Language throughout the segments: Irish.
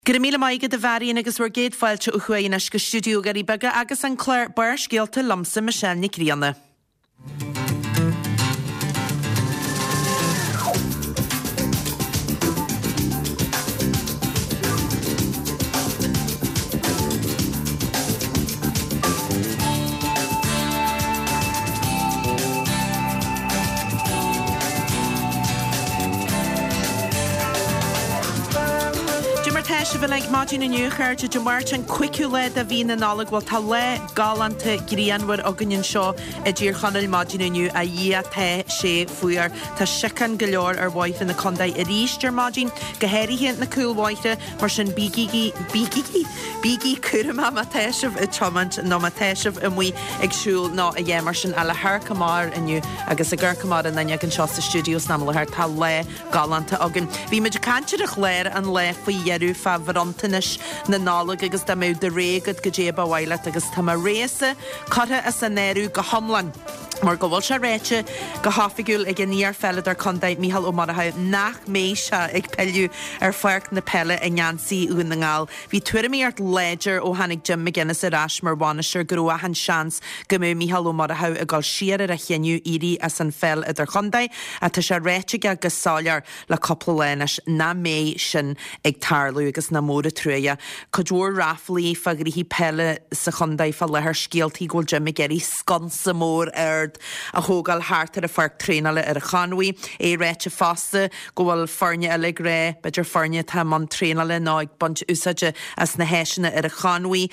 Gyda maigad y fari yn agos wyr gyd ffael o chwein ysg y studio gari byga agos yn Claire Barsh gilta lomsa Michelle Nicriana. Tesh of like Martin and Newcher to March and quickly the Vina Nolig will tale galante Grian were Ogunion Shaw a dear Honel Martin and you a year te she fuer ta shikan galore or wife in the Condai a Easter Margin Gaheri in the cool white Martian Bigi Kurama Tesh of a chomant no Matesh of and we exul not a Yemerson a la her Kamar and you I guess a Gurkamar and then you can shot the studios namel her tale galante Ogun Vi Majakanchir Claire and le for Yeru fa verantanis na nálag agus da mew de régad gajeba wailet agus ta ma réise cata as a neru go homlan. Mar go bhfuil se réite go hafigúil ag níar fellad ar condaid Mícheál Ó Maratha nach mé se ag peilú ar foirt na pelle a ngansaí ún na ngáil. Bhí tuairimí art ledger ó hanig Jim McGuinness a ras mar bhainisteir go raibh an seans go mbeadh Mícheál Ó Maratha a gáil siar ar a chéinniu irí as an fell idir condaid a tá se réite go sáilear le coppla lénis na mé sin ag tarlú agus na móra trúia. Cadúir raflaí fagurí hí pelle sa condaid fa lethir scialtaí ghfuil Jim McGuinness sconsa mór a hógal hart ar a farc trénale ar a chanwi é réite fasta gohfuil farne eile ré beidir farne tá man trénale ná ag bunt úsaide as na héisina ar a chanwi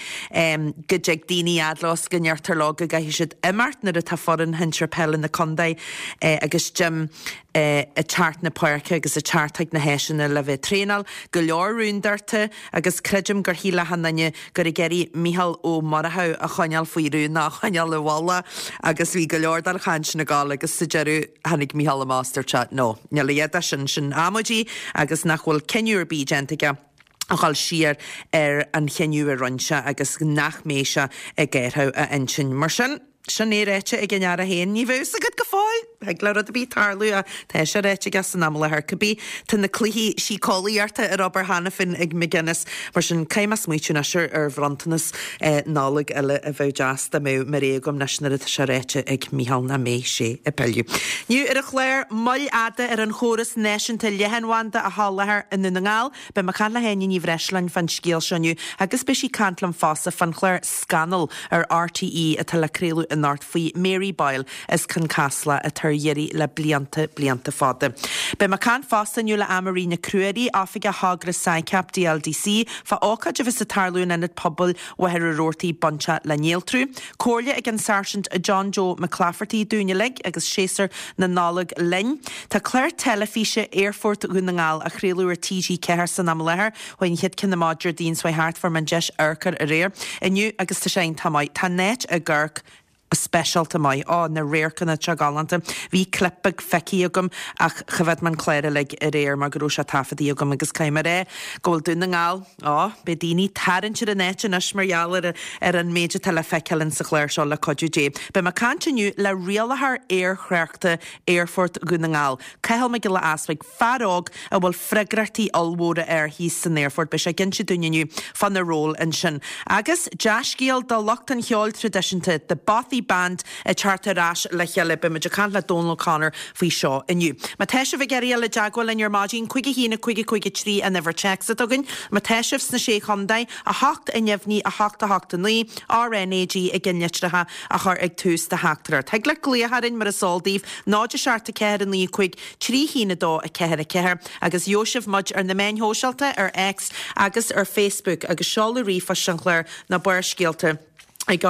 go deag daoine adlas go neartar lá go gaithí siad immart na a tá foran hintre pelle na condaid agus Jim a chart na parca agus a chartaigh na héisina le bheith trénal go leor rúndarte agus creidim gur hí le hananne gur i geirí Mícheál Ó Maratha a chaneal faoi rún na chaneal le bhalla agus bhí go leor dar chaint na gáil agus sa dearú hanig Mícheál Master chat no. Nela iad sin amodí agus nachhfuil ceniúr bígentige a gáil siar ar an chenniú a runse agus nach méise a ggéirtha a insin mar sin. Sin é réite ag gnear a héin ní bhús a go fáil ag le a bhí tarlú a tá sé réite gas an amla Harcabí tan na cluhí sí cóíarta ar Robert Hanafin ag McGuinness mar sin caiimas muitiúna seir ar bhrantanas nálag eile a bheith deas da mé mar réagam naisnar a sé réite ag Mícheál na mé sé a peilú. Nniu ar a chléir moll ada ar an chóras néisianta lehanhhaanta a hálaair in na ngáil be mar chan le héine ní bhreislein fan scéal seaniu agus be sí cantlam fása fan chléir scanal ar RTE a talacréú Nart faoi Mary Boyle is can casla a tarjeri le blianta fada. Be ma can fasta nula Amarina Crueri affiga hagra saicap DLDC fa oca javis a tarlún en it pobl wahera rorti buncha la nieltru. Corlia again Sergeant John Joe McClafferty dúnileg agus chaser na nálag lin. Ta Claire Telefisha Airfort Gunangal a chréluar TG Ceher san amleher when hit can the Madger Dean swai hart for manjesh urker a rare. And you agus ta shain tamai ta net a gurk a special to my na réircanna te galanta hí clipag feici agam ach chafed man cléire le a réir mar goúise tafadaí agam agus caiimar ré ggóil dún na ngáil be daoine tarintir a net in ismarheall ar an méide tal le feiceann sa chléir seo le codú dé. Be ma cantiniu le rialathar chreachta Airfort gun na ngáil. Caithil me go le aspaig faróg a bhfuil freigrachtaí allmóra ar hí san Airfort be sé gin si dúniu fan na ról in sin. Agus deascíal dá lochtan cheol tradiisinta de Bothy band a charter rash le cheile be me can le Donal Connor fao seo inniu. Ma teisih geí le jaagwil in your margin cuige hína cuige trí a never checks it agin. Ma teisih sna sé chundai a hacht a nefni a hacht a ní RNAG a ginneitratha a chur ag tús de hachtar. Teag le gléharin mar a soldíh náide searta ceir an ní cuig trí hína dó a ceir agus Joseph Mudge ar na main hósealta ar X agus ar Facebook agus seála rifa Sinclair na buir scialta ag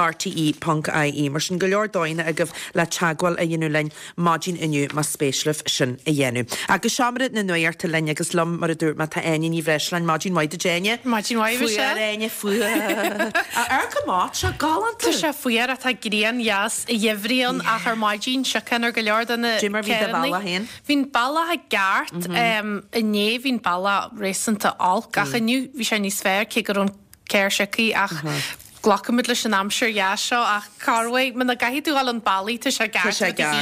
RTE.ie mar sin go leor dóine a goh le teagháil a dhéanú lein mágin inniu má spéisilah sin a dhéanú. Agus seamarad na nuirta lein agus lom mar a dúr má tá aine ní bhreislein mágin waid a déine. Mágin waid se? Fuair aine ar go mát se galanta. Tá se fuair a tá grían jas a dhéhríon a chu mágin se canar go leor na Jimar bhí de balla hen. Bhín balla a gart a né hín balla réanta all gacha nniu bhí sé níos fér cé gur an céir secaí ach Glachamid leis an amsir seo ach carfuid man na gaithú gáil an bailí tá sé gar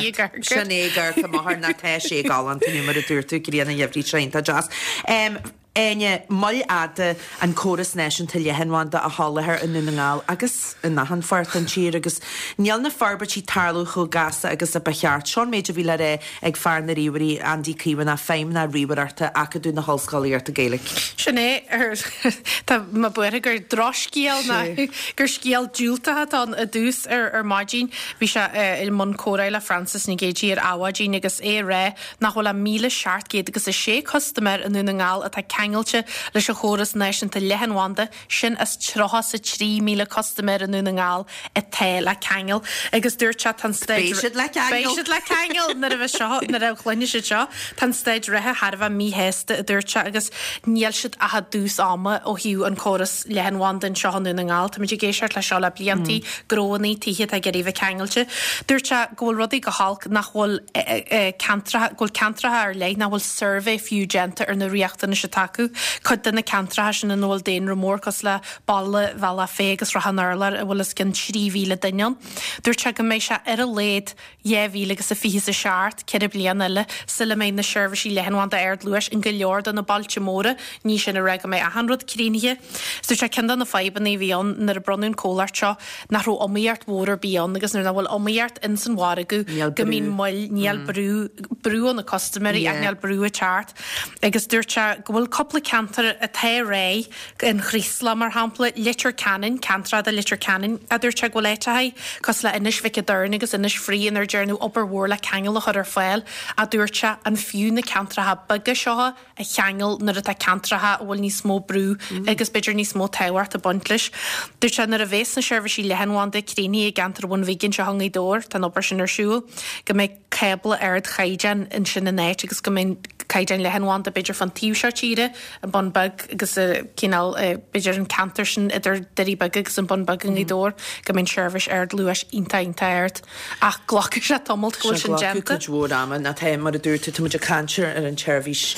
Sinnégar go mar na té sé gálan tú mar a dúirtú gríanana dhéhrí treinta jazz. Aine mull ada an choras nation til lehanwanda a hallahar in nunangal agus in nahan fart an tír agus níl na farbertí tarlú chu gasa agus a beart Sean méidir vi le ag far na riwerí Andy Clewan a féim na riwerarta acadú na hallscoíart a Gaelic. Sinné tá ma buir gur droscíal na gur scíal dúlta an a dús ar maidín bhí se il mun córaile Francis Nigéji ar áwadín agus ré nach bhfuil a 1,000 seart géad agus a 6 customer in nunangal a tá keingelte leis a choras nation te lehanwanda sin as trocha sa 3,000 customer in nunangal a tail a keingel agus dúirte tan stage le keingel na a seo na a chluine se seo tan stage rethe Harbh mí héiste a dúirte agus níl siad a ha dús ama ó hiú an choras lehanwanda in seo nunangal tá muidir géisiart le seo le blianttí grónaí tíhe a geríh keingelte dúirte ggóil rudí go halk nach bhfuil cantratha ar lei na bhfuil survey fiú genta ar na riachtainna se taú chud duna cantratha sin an nóil déin remór cos le balle bhela fégus ra hanarlar a bhfuil cin 3,000 daine. Dúirte go méid se ar a léad 10,000 agus a fi a seart ceir blian eile sila mé na seirbhísí lehanwanda air luis in go leor don na Baltimóra ní sin a reg mé 100 crínihe. Dúirte cin na febanna bhíon nar a brunún cólaart seo nach ró omíart mór bíon agus nar na bhfuil omíart in san waragu go mín moll níal brú an na customary ag níal brú a chart agus dúirte go bhfuil coppla cantar a té ré in chrísla mar hampla litir canin cantra a litir canin a dúirte go leithe cos le inis vice dúrna agus inis frí in ar dearnú oberhór le cheangel a chud ar fáil a dúirte an fiú na cantratha baga seo a cheangel nar a cantratha bhfuil ní smó brú agus beidir ní smó tehart a buntlis. Dúirte nar a bhés na seirbhísí lehanwanda críní a gantar bhain viginn se hangaí dór tan obair sin ar siúil go méid cebla aird chaidan in sin na néit agus go méid caidan lehanwanda beidir fan tíú se tíre an bon bag agus cíál beidir an cantar sin idir dirí bag agus an bon bag in í dór go mén seirbhís aird luas inta airt ach ghlacha se tomult go sin genta. Dúór am na ta mar a dúirte tu muidir cantir ar an seirbhís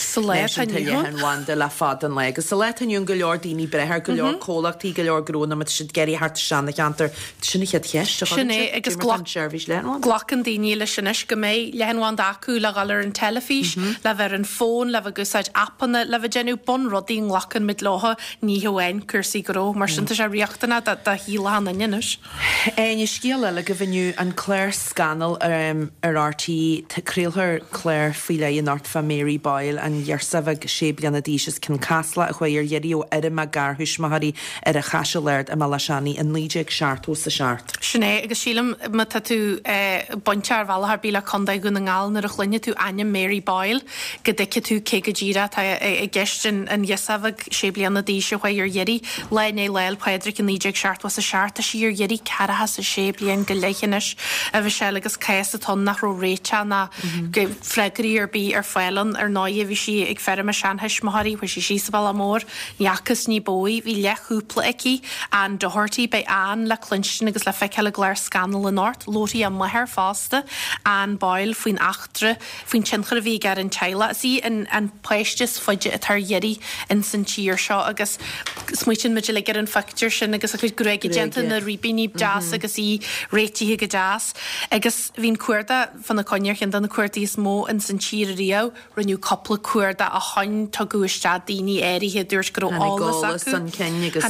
lehanwanda le fad an le agus sa letanún go leor daoine brethir go leor cólachtaí go leor gróna me si geirí hart seanna cantar sinna chead cheist sinné agus seirbhís lehanwanda. Glachan daoine le sinis go méid lehanwanda acu le galar an telefís le bhar an fón le bh gusáid appanna le bh genú bon rodí lachan mid látha ní hain cursaí goró mar sinnta sé riachtainna de híla hanna innis. Aine scíal le go bhiniu an Claire Scannell ar RT taréalthar Claire fiile an art fa Mary Boyle an dhearsabh sé blianana díos cin casla a chuir dhéirí ó a garthúis maithaí ar a chaise leird a malaseaní an líideag seaartó sa seart. Sinné agus sílam me tú bontear bhela bíle condaid gona ngáil nar a chluine tú aine Mary Boyle go deice tú cé go ddíra i gceistin an dheasamh sé blianana díise chuir dhéirí lené leil Pedric an líideag seart was a seart a sír dhéirí caratha sa sé blian go leichanis a bheit se agus céas atá nach ro réite na go freigraí ar bí ar fáilan ar 9 bhí si ag ferm a seantheis mathaí chu sí sa bhil mór neachchas ní bóí bhí lechúpla aici an dothirtaí bei an le clinstin agus le feice le Claire Scannell in ort lótaí a maithir fásta an Boyle faoin achtra faoin tinchar bhí gar an teile sí an pleistes foiide a tar dhéirí in san tíir seo agus smuitin muidir le gar an factor sin agus a chuid greigi genta na ribíní jazz agus í réitíthe go jazz agus bhín cuairda fan na coinear chin den na cuairtaí is mó in san tír rio runniu coppla cuairda a hain tuguiste daoine éirithe dúirt go álas san cenne agus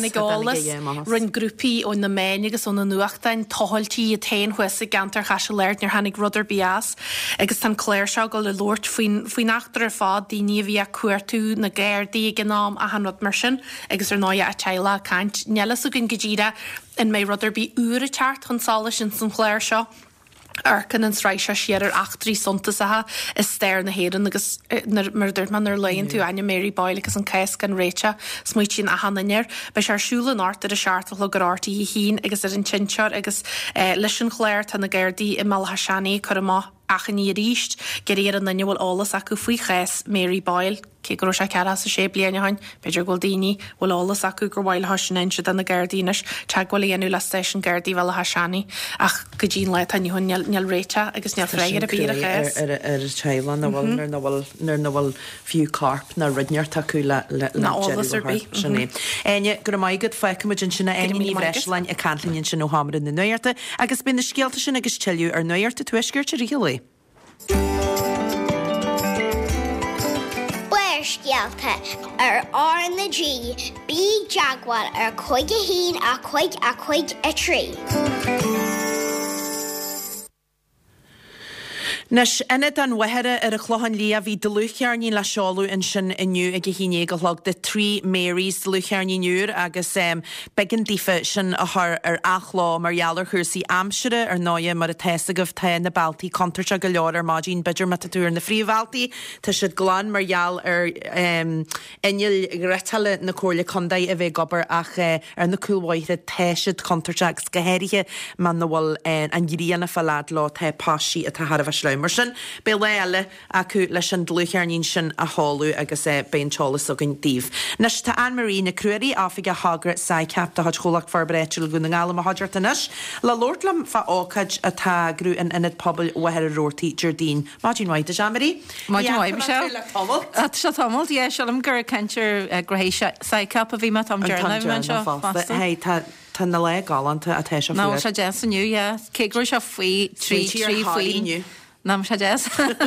run grúpií ó na méin agus ó na nuachtain tohaltíí a tain huasa gantar chaise leirt nar hanig rudder bias agus tan Claire seo go le Lord faoin nachtar ar fád daoine bhí a cuairtú na géirdaí gnám a hanrod mar sin agus ar 9 a teile caiint nelas a gon godíra in mé rudder bí uair a teart chun sála sin san Claire seo Arcan an sráise siar ar 8 sontasathe is stéir na héan agus mar dúirt man ar leon tú aine Mary Boyle agus an céis gan réite smuotín a hanainir be sé siúlan ort ar a seaartta le gorátaí hín agus ar an tinseir agus leis an chléir tan na ggéirdaí i Malhaseanaí chu má achan ní ríist geir an nanne bhfuil álas acu faoi chéis Mary Boyle cé go sé ceara sa sé bliana hain beidir ghil daoine bhfuil álas acu gur bhil hasin se den na ggéirdíis te ghfuil dhéanú le station Gairdí bhil haseanaí ach go dín le tan hunn neal réite agus neal freigar a bí a chéis ar Thailand nar bhfuil fiú carp na ridneart acu le álas ar bí sinné. Aine gur maigad feicimiid sinna aimí breislein a canlíonn sin ó hamar in na nuirta agus bin na scialta sin agus teú ar nuirta tuisgurt a rihií. scialta ar na G, bí Jaguar ar 5 a 5 a 3. Nes enid an wehere ar a chlohan lia hí de luchearní le seolú in sin inniu ag híné go hlog de trí Marys de luchearní nuúr agus begin dífa sin a thar ar achlá marhealar chusaí amsere ar 9 mar a teisegah te na Baltí contarse go leor ar mádín beidir mataúr na Fríomhbaltaí tá siad glán marheal ar inil gretale na cóirla condaid a bheith gobar ach ar na cúlhaithe teisiid contarse agus gohéirithe man na bhfuil an gíríanna fallad lá te pásí a tahar a bheith mar sin be leile acu leis an dluchearnín sin a háú agus ben teolalas agin díomh. Nes tá Anne-Marie na cruirí áfiige hagra sa ceap a had cholach farbreitiúil gúna gála a haidirtanis le Lordlam fa ácaid a tá grú an inad pobl weheir a rótaí Jardín. Máidín waid a Jean-Marie? Máidín waid, Michelle. Se tomol, ie, selam gur cantir grahéis sa ceap a bhí ma tom Jarna. Hei, tá na le galanta a teis a fuair. Ná, se jes aniu, ie. Cégrú se faoi, trí faoi. Nam se jazz.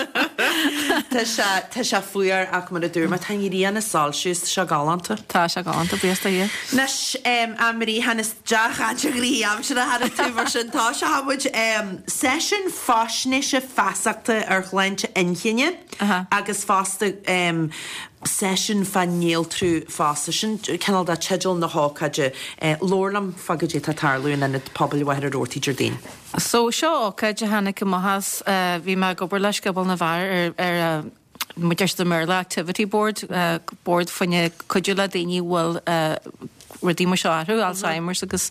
Tá se fuair ach mar a dúrma tá íríanna Celsius se galanta. Tá se galanta buasta hí. Nes Anne-Marie hannas deachante grí am se a had tú mar sin tá se hamuid session fásne se fasachta ar chleinte inchinne agus fásta session fan níl trú fásta sin cenal da tedal na hácaide Lorlam fagadé tá tarlún in pobl weir rótaí Jardín. So seo ácaid hanna go mahas bhí me gobar leis gobal na bhar ar muidir de Merla Activity Board board fanne cudúla daoine bhfuil ruí mar seaú Alzheimer's agus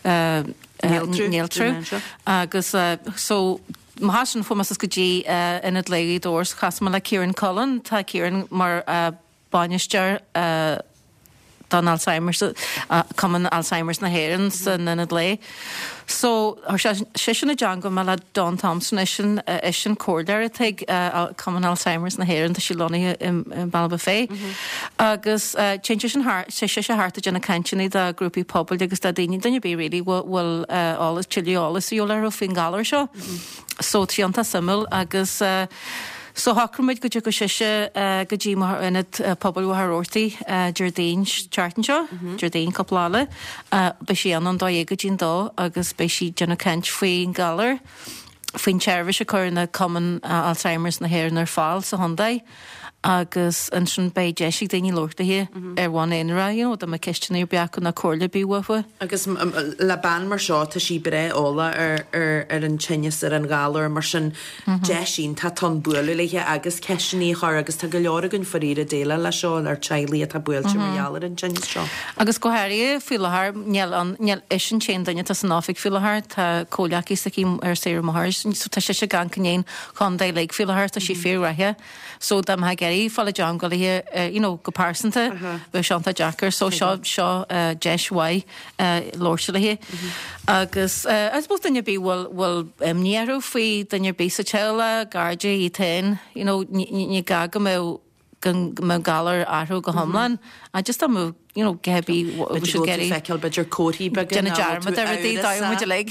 níl agus so Mahasan fumas go dí inad léí dós chasma le Kieran Cullen, tá Kieran mar banisteir don Alzheimer's, common Alzheimer's na héireann san inad lé. So, sé sin na Django me le Don Thompson is sin cóirdeir a teag common Alzheimer's na héireann tá sí lonaí in Balba fé. Agus sé harta dena cantinní da grúpi pobl agus da daoine daine bí réí bhfuil álas chiliolalas íolar ó fin galar seo. So tíanta simil agus so hacrmuid go go siise go dtí mar inad pobl waharortaí Jardín chartan seo, Jardín Coplála, be sí anan dá go dín dá agus be sí dena cant faoin galar, faoin teirve se chur na common Alzheimer's na héir ar fáil sa Hondaid. Agus an sin bei deisi daoine lortathe ar bhain éanra, da me ceistena beachú na cóirla bíhafu. Agus le ban mar seo tá sí bre óla ar an tsinnes ar an gálar mar sin deisín tá tan buúla leiche agus ceistení chur agus tá go leorgann faríre déile le seo ar teilí a tá builte marhealar an tsinnes seo. Agus gohéirí fiilethar neal is an chéan daine tá san áfik fiilethar tá cólaí sa cí ar séir mahar, so tá sé gan canéin chundaid le fiilethar tá sí férathe, so dam ha fála John go hí go pásanta bheit seanta Jackar, so seo deishaid lóirse le hé. Agus bú daine bí bhfuil níarú faoi daine bí sa teile, garde í tain, ní gaga mé galar áthú go homlan, a just am gebi fekel beidir cóí be Jenna Jarma daimid le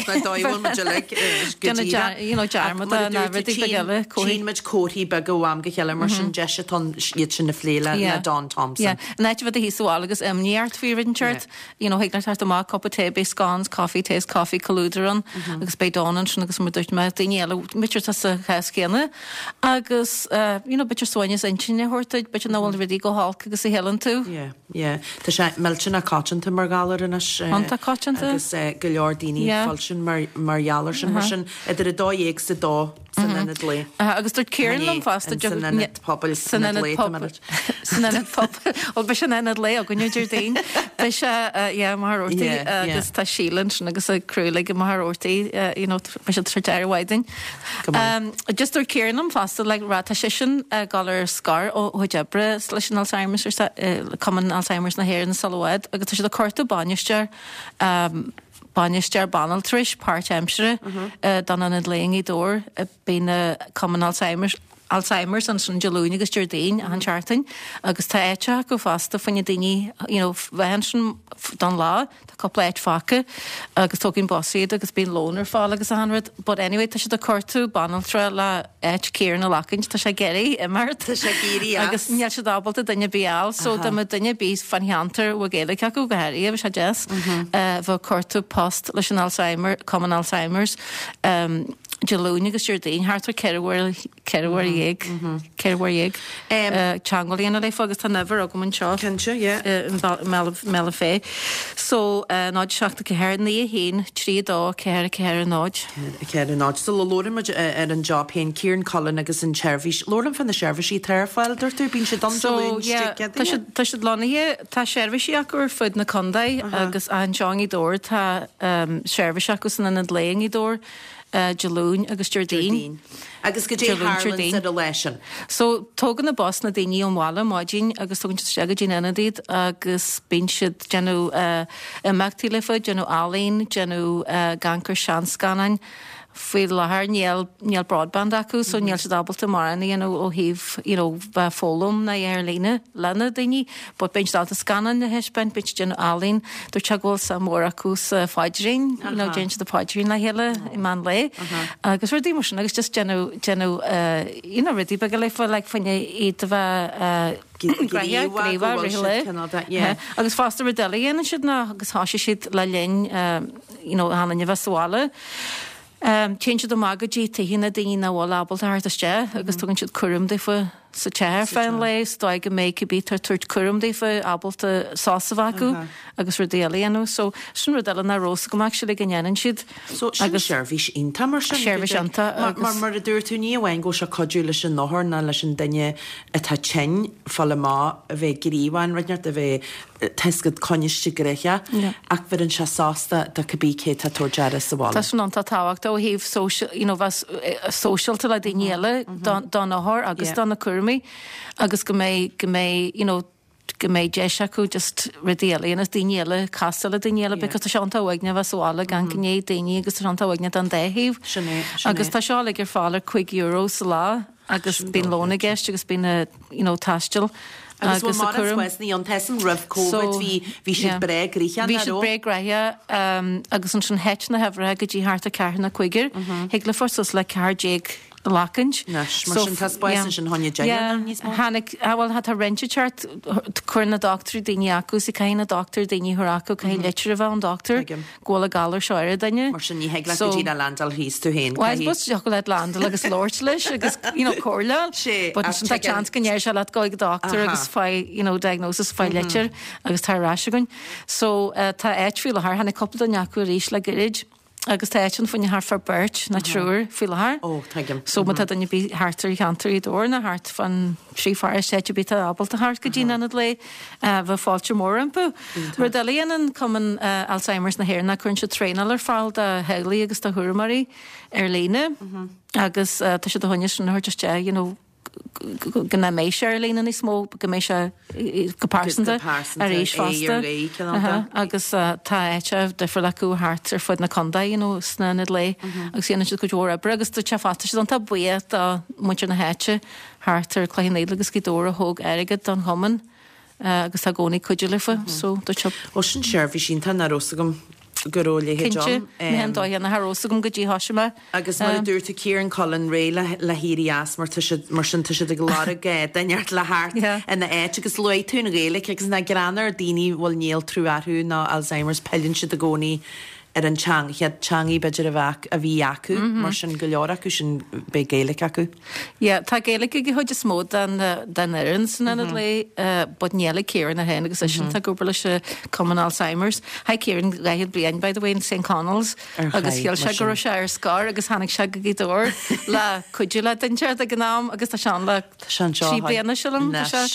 meid cóí be go am go cheile mar sin de iad sin na fléile le Don Thompson. Neit bheit híá agus níart fi Richard, hiag tart má coppa té bé scans, coffee tés coffee colúdaran agus bé dánan sin agus mu dúirt me daile mitir sa checénne agus bitir soine intinine hortaid, bitir nóhil ridí go hálk agus i helan tú. Tá sé meltin a cáanta mar galar in agus go leor daoine fáilsin marhealar sin mar sin idir a dóhéag sa dó san inad lé. Agus dúirt Kieran am fásta pobl san inad pobl ó be sin inad lé a go New Jardín Bei se marortaí agus tá sílan sin agus a cruúla go marortaí be se treirhaiding. Just dúirt Kieran am fásta le rata sin galar scar ó debre leis an Alzheimer's common Alzheimer's na héir na salhaid, agus tá sé a corta banisteir banal tris páirt Hampshire dan an léing í dór bína common Alzheimer's Alzheimer's an san Jalún agus Jardín an chartain agus tá éite go fasta fanne daoine bhean sin don lá tá coppla éit faca agus tóginn bosíad agus bíon lónar fáil agus anrad, but anyway tá si do cortú banaltra le éit céar na lacint tá sé geirí imar Tá sé géirí agus níl se dábalta duine bíal, so tá duine bí fanheantar bh géala ceú gohéirí a bh se jazz bh cortú post leis an common Alzheimer's Jalún agus Jardín hartar ceirhhar dhéag teangolíonna lei agus tá nefar agam an seo mele fé. So náid seachta cehéir ní hén trí dá ceir náid. Ceir náid sa lórim ar an job héin Kieran Cullen agus an Chervis. Lórim fan na Chervisí tarfáil dúirtar bín se don Jalún. Tá si lánaí tá Chervisí acu fud na Condaid agus an Johnny dór tá Chervis agus na léing í dór. Jalún agus Jardín. Agus go dé Harlan a leisin. So tógan na bos na daoine ómhála máidín agus tugann se go dín enadíd agus bín siad genú imachtaí lifa, genú álín, genú gancr seanscanain. Fuil lethir níl broadband acu, so níl se dábalta marna ó híh fólum na ar lína lena daoine, but ben dáta scanan na heisbeint bit gen álín dúir tegóil sa mór acu fáidrín, gé de fáidrín le héile I man le. Agus ruí mar sin agus just genú ridí be go leifa le fanne iad bheith agus fásta redéíana siad na agus háise siad le linn hána bheitsála. Change do magadí ta hína daoine na bháil abal hartaiste agus tugann siad curum défa sa teir féin le stoig go méid bí tar tuairt curum défa abalta sása acu agus redéalaíanú, so sin redéala na rósa go se le gnéanaan siad. So agus Chervis ínta mar Chervis anta mar a dúir tú ní bhhain go se codú leis an nóthir na leis an duine atá tein fall má a bheith guríháin rineart a bheith teiscad coneiste goréiche ach bhar an se sásta de cabbícé tá tuairdeara sa bháil. Tá sin an tá táhacht ó híh socialta le daoine don nóthir agus don na curmí agus go méid deis acu just redéalaíon as daoine castal daoine because tá seán táhaigne bheitsála gan gné daoine agus tá táhaigne an déhíh agus tá seála gur fálar €5 sa lá agus bíon lóna gceist agus bína taistil. Agus Wesley an tesan rih COVID hí si bre gríchan. Bhí si bre greithe agus an sin heit na hefre go dtí háart a cearna chuigeir, hiag le forsus le ceardéag lacant. sin honne bhil hat a rentechart chuna doctor daoine acu sa chéine doctor daoine thuacu cai letir a bh an doctor ggóla galar seir daine. Mar sin ní heag le dtí a landal híos tú héin. Bus go le landal agus Lord leis agus cóla sin chans gannéir se le goig doctor agus diagnosis fá letir agus tárá gon. So tá éitfiú le hanna coppla neacu ríis le goid. Agus tá éan faoine th far beirt na trúr fi leth. So má daine bí hartar cheantar í dór na hart fan trífar séite bí abalta hart go ddíine le bh fáilte mór anpu. Ru dalíanaan cuman Alzheimer's na héirna chun se tréal ar fáil de helaí agus tá thumarí ar líne agus tá sé do thuine sin thuirteiste gna mééis sé lína ní smó go mééis se gopásanta a rééis fásta agus tá éiteh defra leú hart ar fud na Condaid sna le agus síana si go dúra bre agus tú tefáta an tá buad a muir na héite hart ar chléinnéad agus go dóra thug airigad don thoman agus a gcónaí chuidir lifa so ó sin seirbhí sin tan narósa gom goróla dóhéan na Harrósa gom go dtí hasisiime. Agus mar dúirta Kieran Cullen ré le híías mar sin tu a golára gé daart le háart ina éit agus le túna réala agus na granar daoine bhfuil níl trúarthú ná Alzheimer's pellinn si a gcónaí ar an chead teangaí beidir a bheh a bhí acu mar sin go leor acu sin be géalaigh acu. Tá géalaigh go chuide smód den airan san le bud néala céan na hen agus sin tá gobar se common Alzheimer's. Ha céan leiad blian by the way in St. Connell's agus heal se go se ar scar agus hanig se go dór le chuidir le denseart a gnáam agus tá sean le sí blianana silam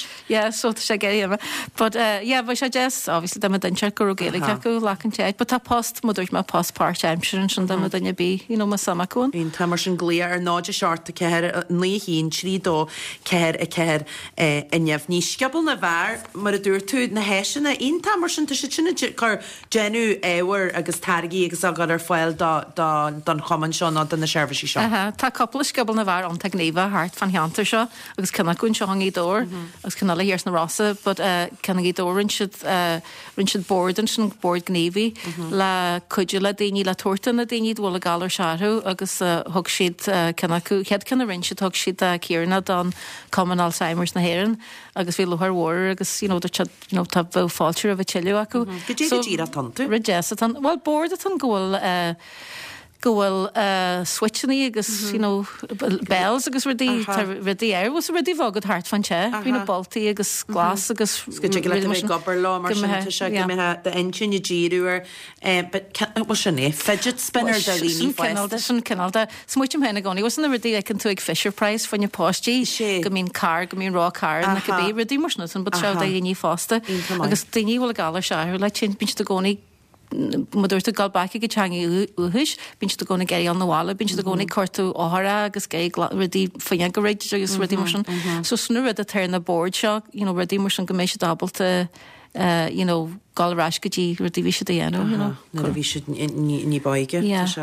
so sé géime. But bheit sé jazz obviously da denseart go géalaigh acu lechan teid, but tá post mod dúirt me passpát aimsean sin dama danne bí mas samacún. Bhín tá mar sin glia ar náide searta ceir lí hín trídó ceir a ceir inneamh ní sciabal na bhar mar a dúir túd na héisina ionta mar sin sinna chu genú éhar agus targaí agus agad ar fáil don chaman seo ná don na seirbhísí seo. Tá coppla sciabal na bhar anta gníomh hart fan cheantar seo agus cinna gún seo í dór agus cinna le héirs na Rossa, but cinna í dó rinsead bordan sin board gníomhí le cuiide le daoine le tuairta na daoine bhla galar seathú agus thug siad chead cinna rinsead thug siad céarna don Common Alzheimer's na Héireann agus bhí luthar mhór agus tá bh fáiltear a bheith tiilú acu. Go dtí a tantu? Rejessa tan, well, board a tan ghfuil switchnaí agus bells agus rudí air was rudí bhagad hart fan te hí na boltaí agus glas agus gobar lá mar se de eintin ddíúar sinné fidget spinner sin cinálda smuitim hena gcóí was na rudí ag an tú ag Fisher Price fan postí go mín car go mín rá car na go bé rudí marsna san bud se a ní fásta agus daoine bhfuil galar seair le tin bin a gcónaí Madúirta galbaici go teangaí uthis, bín si gona geirí an nóhála, bín si gona cortú áthra agus gé rudí faine go réidir agus rudí mar sin. So snú rud a teir na board seo, rudí mar sin go mééis dabalta galrás gotí rudí bhí sé dhéanú. Na bhí si ní baige.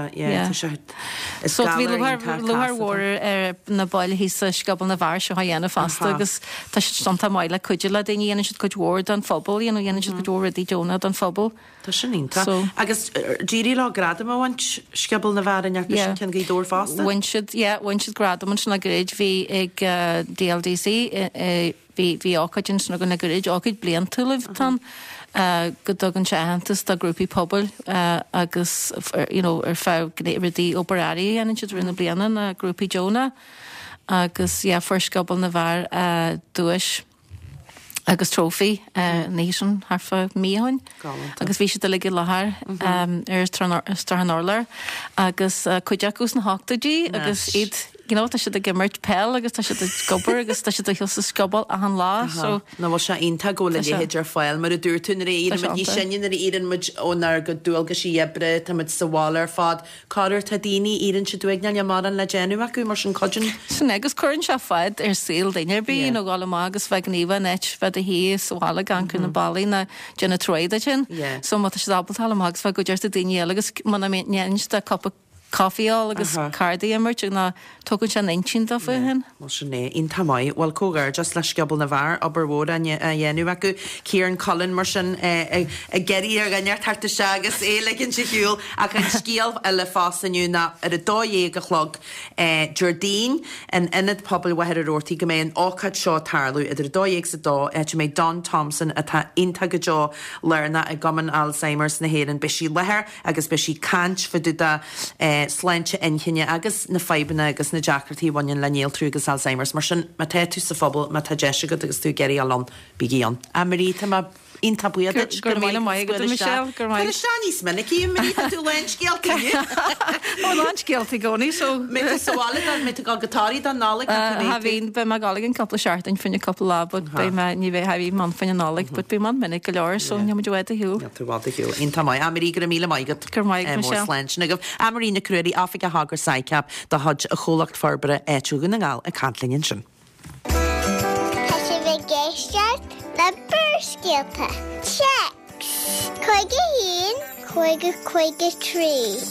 So bhí luthar mhór ar na baile hí scabal na bhar se dhéanana fasta agus tá si stanta maiile cuiide le daoine dhéana si go dhór don fphobal, dhéana si go dhór radí Jóna don fphobal. Tá sin ínta. Agus dírí lá gradam bhaint scabal na bhar ineach cin go dór fásta? Bhain siad gradam sin na gréid bhí ag DLDC hí ácaidin sin go na gréid ácaid blian tulibh tan go dogan sehantas tá grúpi pobl agus ar fá radí operáí an siad rinne bliana na grúpi Jóna agus fuair scabal na bhar dúis agus trófií nísan harfa míhain agus bhí si le lethir ar Strahan Orlar agus chuideachús na hátaidí agus iad tá si a gimmert pell agus tá si gobar agus tá si a sa scabal a an lá na bhil se onanta ggóla héidir fáil mar a dúirtún í ní sin ar ían muid ónar go dúilga sí ebre tá sa bháil ar fád cáir tá daoine íann si dúigna mar an le déanú acu mar sin codin. San agus chuann se fáid ar síl daoinear bí nó gála agus bheith gníomh net bheit a hí sála gancu na bailí na gena troide sin, so má si dábaltá agus bheith go deirta daine agus man neansta coppa Coffeeál agus cardaí immert na tugann se intin do fu hen? Mal sinné in tamáid bhil cógar just leis scabal na bhar aber bhór a dhéanú acu Ciaran Cullen mar sin a geirí ar ganneart tarta se agus éleginn si hiúil a chun scíal eile fásaniu na ar a dóhé go chlog Jordín an inad pobl wahar ortaí go mé an ácad seo tarlú idir dóhéag sa dó mé Don Thompson atá inta go jo learna a Common Alzheimer's na Héireann be sí lethir agus be sí cant faduda sláinte inchinne agus na feibanna agus na Jackartí bhain le níl trú agus Alzheimer's mar sin má té tú sa phobal má tá deise go agus tú geirí an bííon. A marí tá ínta buad gur míle mai go Michelle gur mai níos minicí marí tú lein scialtaí. Ó lein scialtaí gcónaí so mé sála an mé go gatáí don nála a bhín be me gála an coppla seartain finne coppla lá, bud be me ní bheith haí man finne nála, bud be man minic go leir so neam dúid a hiú. Tú bhil a hiú. Ínta mai a marí gur míle maigad gur mai Michelle. Nagah a marí na cruirí Africa Hagar Saicap de hud a cholacht farbere éúgan na gáil a cantlingin sin. Tá sé bheith géisteart na burscialta. Checks. Chuige hín, chuige trí.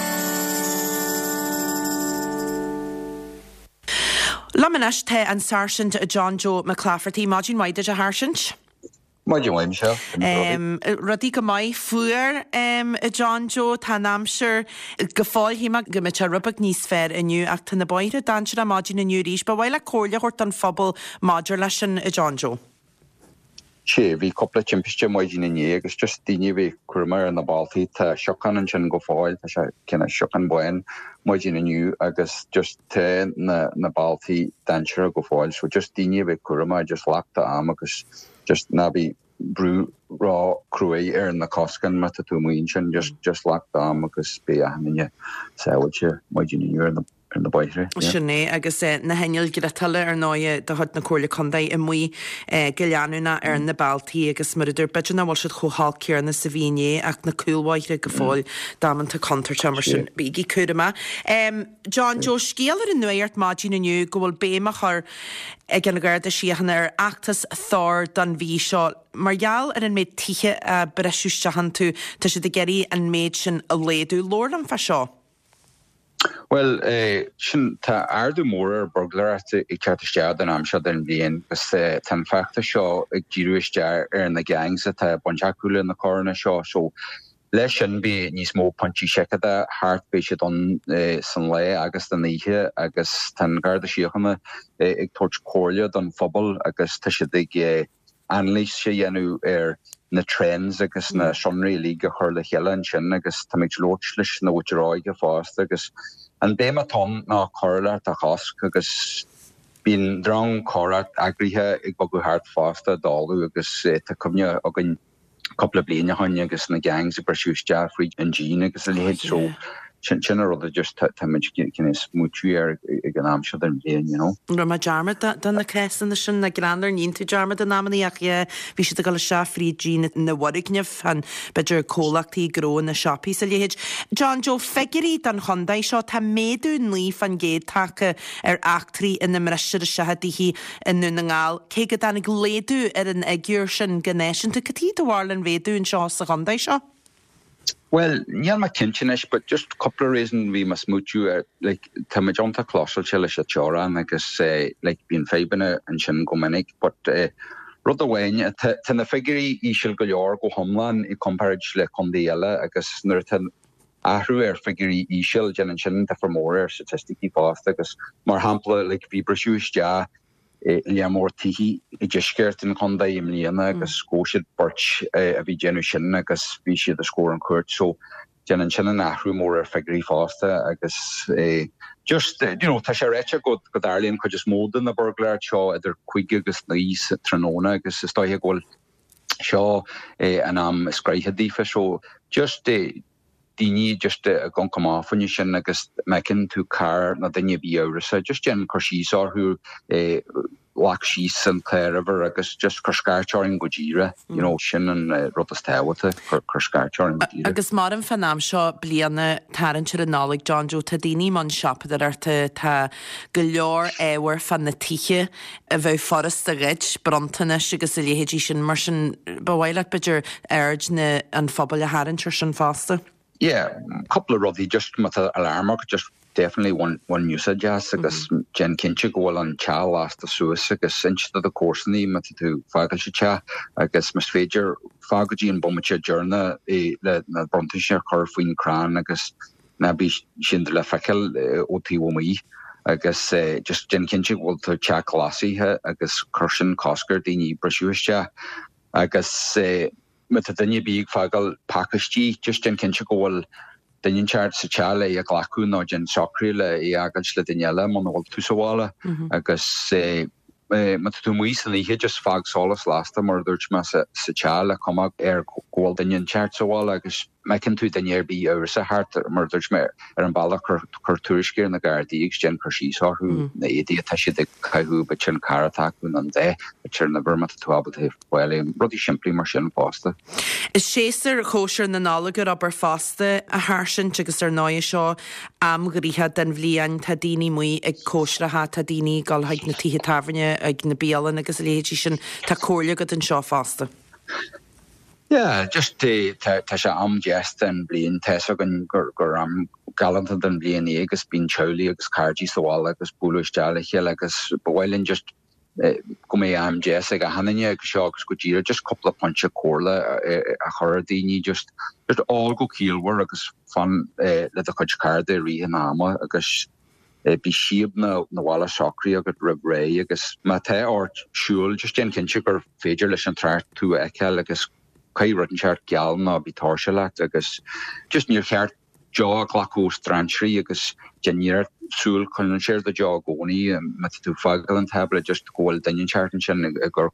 Lamanis te an Sergeant John Joe McClafferty, Máidín Waide a Harsint. Máidín Waide, Michelle. Rodí go mai fuair John Joe tá námsir go fáil híma go me rubach níos fér inniu ach tá na baire dansir a Máidín inniu ríis, ba bhile cóirle hort an phobal Maidir leis sin John Joe. sé bhí coppla timpiste Máidín inniu agus just daoine bhí cuairmar an na Baltaí tá seocan an sin go fáil tá sé cinna seocan buin Máidín inniu agus just té na Baltaí dansir go fáil, so just daoine bhí cuairmar just leachta am agus just na bhí brú rá cruaí ar na coscan mata tú muoin sin just leachta am agus bé a haninne saoilte Máidín inniu ar in the boitre. Sinné agus na heil go talle náide de hat na choirla condaid I mui goleanúna na Baltaí agus maridir beidir na bhil si choáil cearna sa bhíine ach na coolhhaithre go fáil damananta contar mar sin bíí cuama. John Jo scéalar in nuart mádí naniu go bhfuil béach chu ag an ggur a siochan achtas thar don bhí seo margheall an méid tithe breisiústehan tú tá si de geirí an méid sin a léadú Lord an fe seo. Well, sin tá ardú mór burglar ag ceartaistead an amsead an bhíon gus tan feachta seo ag ddíúistear na gangs a tá bonteachúla na corna seo so leis sin bí níos mó pontí seicada hart bé si don san le agus den ihe agus tan garda siochanna ag tuairt cóirle don phobal agus tá si ag anlís sé dhéanú na trends agus na sonraí líga chuirla chéile sin agus tá méid lóit leis na bhúteráige fásta agus an béma ton ná choirla a chasc agus bín drang chorat agríthe ag bogu hart fásta dáú agus tá cumne agin couple bliana haine agus na gangs a breisiúiste frí an Jean agus a léad so sin rud just táid cinna smútú ag an amsead an bblion, Ra má dearmad don na cresan sin na granar níon tú dearmad an námaíach bhí si go le se frí Jean na warigneamh an beidir cólachtaí gró na siopí sa léhéid. John Jo fegurí don chundaid seo tá méadú líf an géad take achtrií in na mriseir sehadíhí in nu na ngáil cé go danig léadú an agiúr sin gnéisisin tú catí dohharlan véadún seo sa chundaid seo. Well, níl ma kinchinish, but just a couple of reasons we must move you like Tamajonta Colossal Chilish at Chora, agus like being Fabina and Shin Gomenik, but Rudder Wayne, ten the figure he shall go go homeland, he compared le Condiella, agus Nurton Ahru figure he shall Jen and Shin for more statistically fast, agus more hample like Vibrashush Ja. Mór tihi just scared in Conda Imliana agus Scotia Birch a bhí genu sin agus bhí siad a scór an cuairt so Jen sin an ahrú mór figurí fásta agus just tá sé réite go darlíonn chu just mód na burglar seo idir chuige agus níos tróna agus is stoithe ggóil seo an am scraithedífa so just Dini just a gon come off when you shin agus mekin to car na dinne bí eurasa just jen corsísar who lach sí san clever agus just corscarcharing gojira shin an rotastawata corscarcharing agus mar an fanam seo bliana tarantir an nálig John Jo tadini man shop that arte ta goleor éwer fan na tiche a bheith forest a rid brantana agus a léhédí sin mar sin bhhaile beidir urge na an phobal a harantir sin fásta. Yeah, a couple of ruddy just with an alarm just definitely one usage agus Jen Kinche go on cha last the Suez agus cinch to the course ni met to faculty cha agus Miss Fager Fagagy and Bomacha journal le na Brontisher Curfwin Cran agus na bi shindle fakel oti womi agus just Jen Kinche will to cha classy agus Cursion Coscar dini Brashuisha agus met a dinne bíag fagal Pakistí just den kinse gohfuil dainn chart sa chale a glacu ná gen socríle I agad le dinelle man bhil túsáile agus met tú muís an ihe just fag solas lasta mar dúirt me sa chale comach ggóil dainn chart sáile agus mecinn tú danéir bí áras a hart mar dúirt me an balla chuirtúriscéir na gardaíag gen chusísáthú na édí a teisi de caiú be sin carataún an dé be na burma tú abal bhile rudí siimplí mar sin fásta. Is séar chóir na nálagur aber fásta a hásin agus ar 9 seo am goríthe den bblion tá daoine muoi ag cóisratha tá daoine gáilthaid na tithe taimhne ag na béalan agus léhétí sin tá cóirla go an seo fásta. Yeah, just ta sé am jest an blion te gan gur am galanta den blion agus bín chouli agus cardí sáil agus búlaistealaché agus bhhailinn just go mé am jest ag a hanine agus seo agus go ddíra just couple of punch cóla a chur daoine just all go cíalhar agus fan le a chuid cardé ri an ama agus bí siab na bhla seachraí agus ré agus má te áirt siúil just den cinse gur féidir leis an trácht tú eiceil agus Ruttan chart gal na bí táisilecht agus just níor cheart jaw glaú strandrí agus genníir súl chun séir de jaw gcónaí met tú fagal an tablet just ggóil dainn chartan sin a gur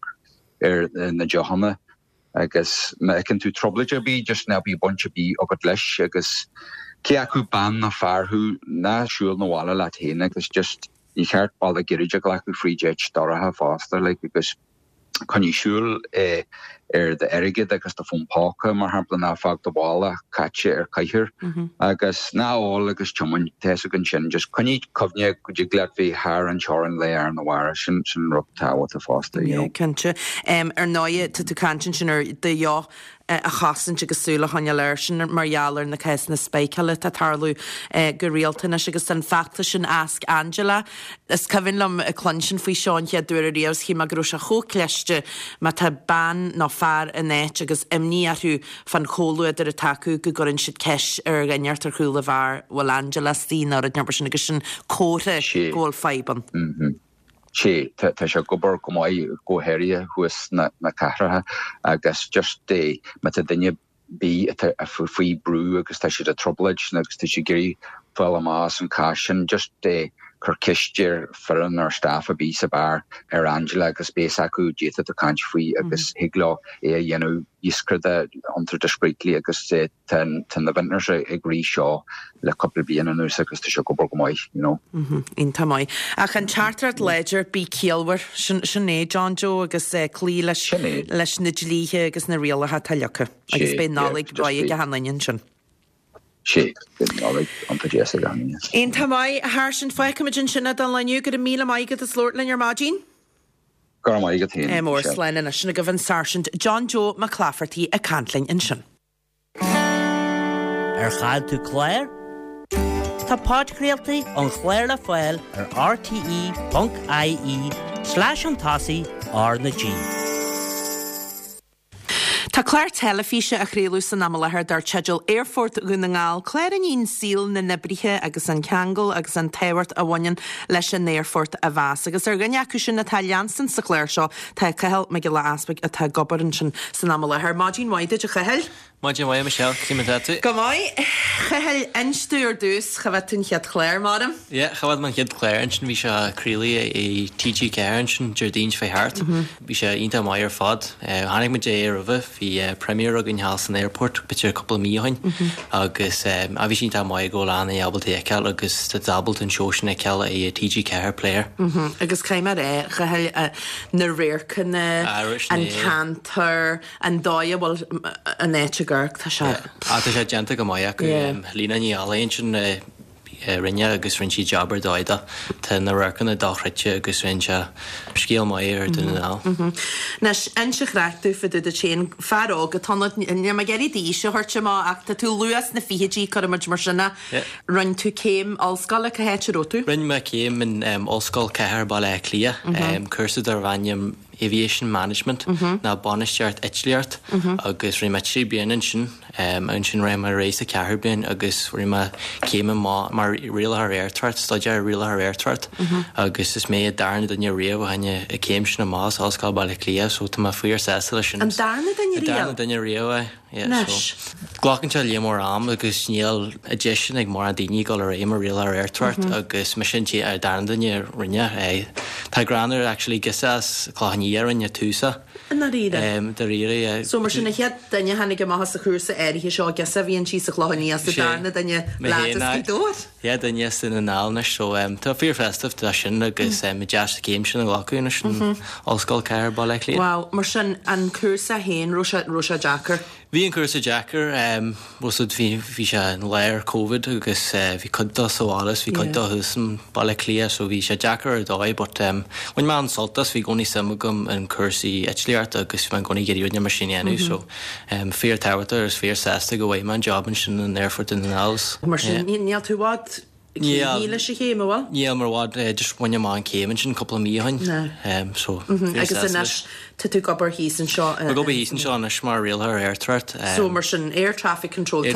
na Johanna agus mecinn tú troblaide bí just na bí bunch bí agad leis agus Ciacu ban na farhu na siúl na wala la héna agus just ní cheart ball a geiriide lecu fríide doratha fásta le agus kann í siúl de erigid agus de fúmpácha mar hapla ná fag do bhála catse caiithir agus nááil agus tumun te gan sin just chuní cofne go dtí glad bhí haar an seoran le ar na bhhara sin rugtáha a fásta. Cinte náide tú cantin sin ar de jo a chasan agus súla haine leir sin margheallar na cais na spéiciile a tarlú go rialtainna agus an facta sin Ask Angela. Is cohann lom a clonsin faoi seán chead dúir a rios hí mar grúis a chócleiste má tá ban ná fear a net agus imníarú fan choúid ar a taú go gorann siad ceis ar gaineart ar chuúla bhar bhfuil Angela Stína ar a neair sin agus sin córa ggóil feiban. sé tá se gobar go mai go héirí thuas na cahratha agus just me a dunne bí a faoi brú agus tá siad a troblaid agus tá si géirí fáil más an caisin just chur cisteir fearan ar staff a bí sa bar ar Angela agus bés acu déta a cant faoi agus higlá dhéanú íscrada antar de spríclí agus tan na bintners ag rí seo le couple blian an ús agus tá se gobar go mai, Ínta mai. Ach an Chartered Ledger bí Cialmhar sin é John Joe agus clí leis na dlíthe agus na rialatha tailecha agus bé nálaigh roiigh a hanlainn sin. sé anta déasa ganí. Ínta mai a thar sin feicimiidin sinna don leniu go a míle maigad is Lordlin ar Mágin? Gar maigad héin. Mór slein in sinna go bhann Sergeant John Joe McClafferty a Cantlainn in sin. Ar chail tú Claire? Tá páidcréaltaí an Chléir le Fáil ar rte.ie/an-tasaí ar na G. Tá Claire telefíse a chréalú san amalathar dar teideal Airfort gúna ngáil Claire an íon síl na nibrithe agus an ceangal agus an téhairt a bhainean leis an Airfort a bhas agus ar ganneacu sin na Taliansan sa Claire seo tá caheil me go le aspaig a tá gobaran sin san amalathar. Mágin Waide a chaheil? Mágin Waide Michelle, cíimetá. Go mai chaheil instúir dús chafad tún chead Claire madam? Ja, chafad man chead Claire an sin bhí se crílaí i TG Cairn sin Jardín fé hart. Bhí sé ionta mai ar fad. Hánig me dé ar hí Premier agin Halsan Airport bitir couple míhain agus a bhí sin tá mai go lána ábalta eiceil agus tá dabalt an seosin eiceil i TG Cair player. Agus caiimar chaheil na réircan an cantar an dáia bhil a néite gurg tá se. Tá sé genta go mai acu lína ní alaon sin rinne agus rinn si jobbar dáida tá na réircan na dáchreite agus rinn se scéal mai ar duna ná. Nes einseachreachtú fa dúd a chéan fearó go tanna me geirí dí se thuirte má ach tá tú luas na fihidí chuid mar sinna rinn tú céim allscoil a héitteróú? Rinn me céim in allscoil ceair bail clia cursad ar bhainem Aviation Management na banisteart Itchliart agus ri matri bían sin an sin ra mar rééis a ceharbin agus ri ma céime mar réal ar airtart staide réal ar airtart agus is mé darna den réamh haine a céim sin na más allscoil bail clia so tá fuiar sé sin. An darna den réamh Glachan se lémór am agus níl a dé sin ag mar a daoine go ar éimar réal ar airtart agus me sin tí ar darna rinne Tá granar actually gisas chláníaran túsa. Na ríide. De ríire. So mar sinna chead daine hanig go maithas a chuúsa éirithe seo gesa bhíon sí sa chláí as darna daine dúir? Ié daine sin na nána so tá fíor festamh tá sin agus me deas céim sin na ghlaúna sin allscoil ceir bail lí. Wow, mar sin an cuasa héin Rosa Jacker. Bhí an cuasa Jacker bhsad bhí sé an léir COVID agus bhí chudá soálas, bhí chudá thusan bail clia so bhí sé Jacker ar dóid, but bhain má an soltas bhí gcónaí samagam an cusaí Itchliart agus bhí gcónaí géiríúne mar sinanú so fíor táhata ar fíor sésta go bhfuil man joban sin an Airfort in an Alls. Mar sin níl tú bhád Níle sé chéime bhil? Ní mar bhád just bhaine má an céimann sin coppla míhain so agus inis tú gobar hísan seo go hísan seo na mar réal ar airtart. So mar sin air traffic control.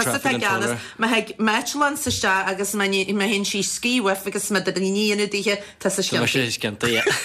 Melan sa ste agus me hén sí scíwef agus me a níana ddíthe tá sa cinnta.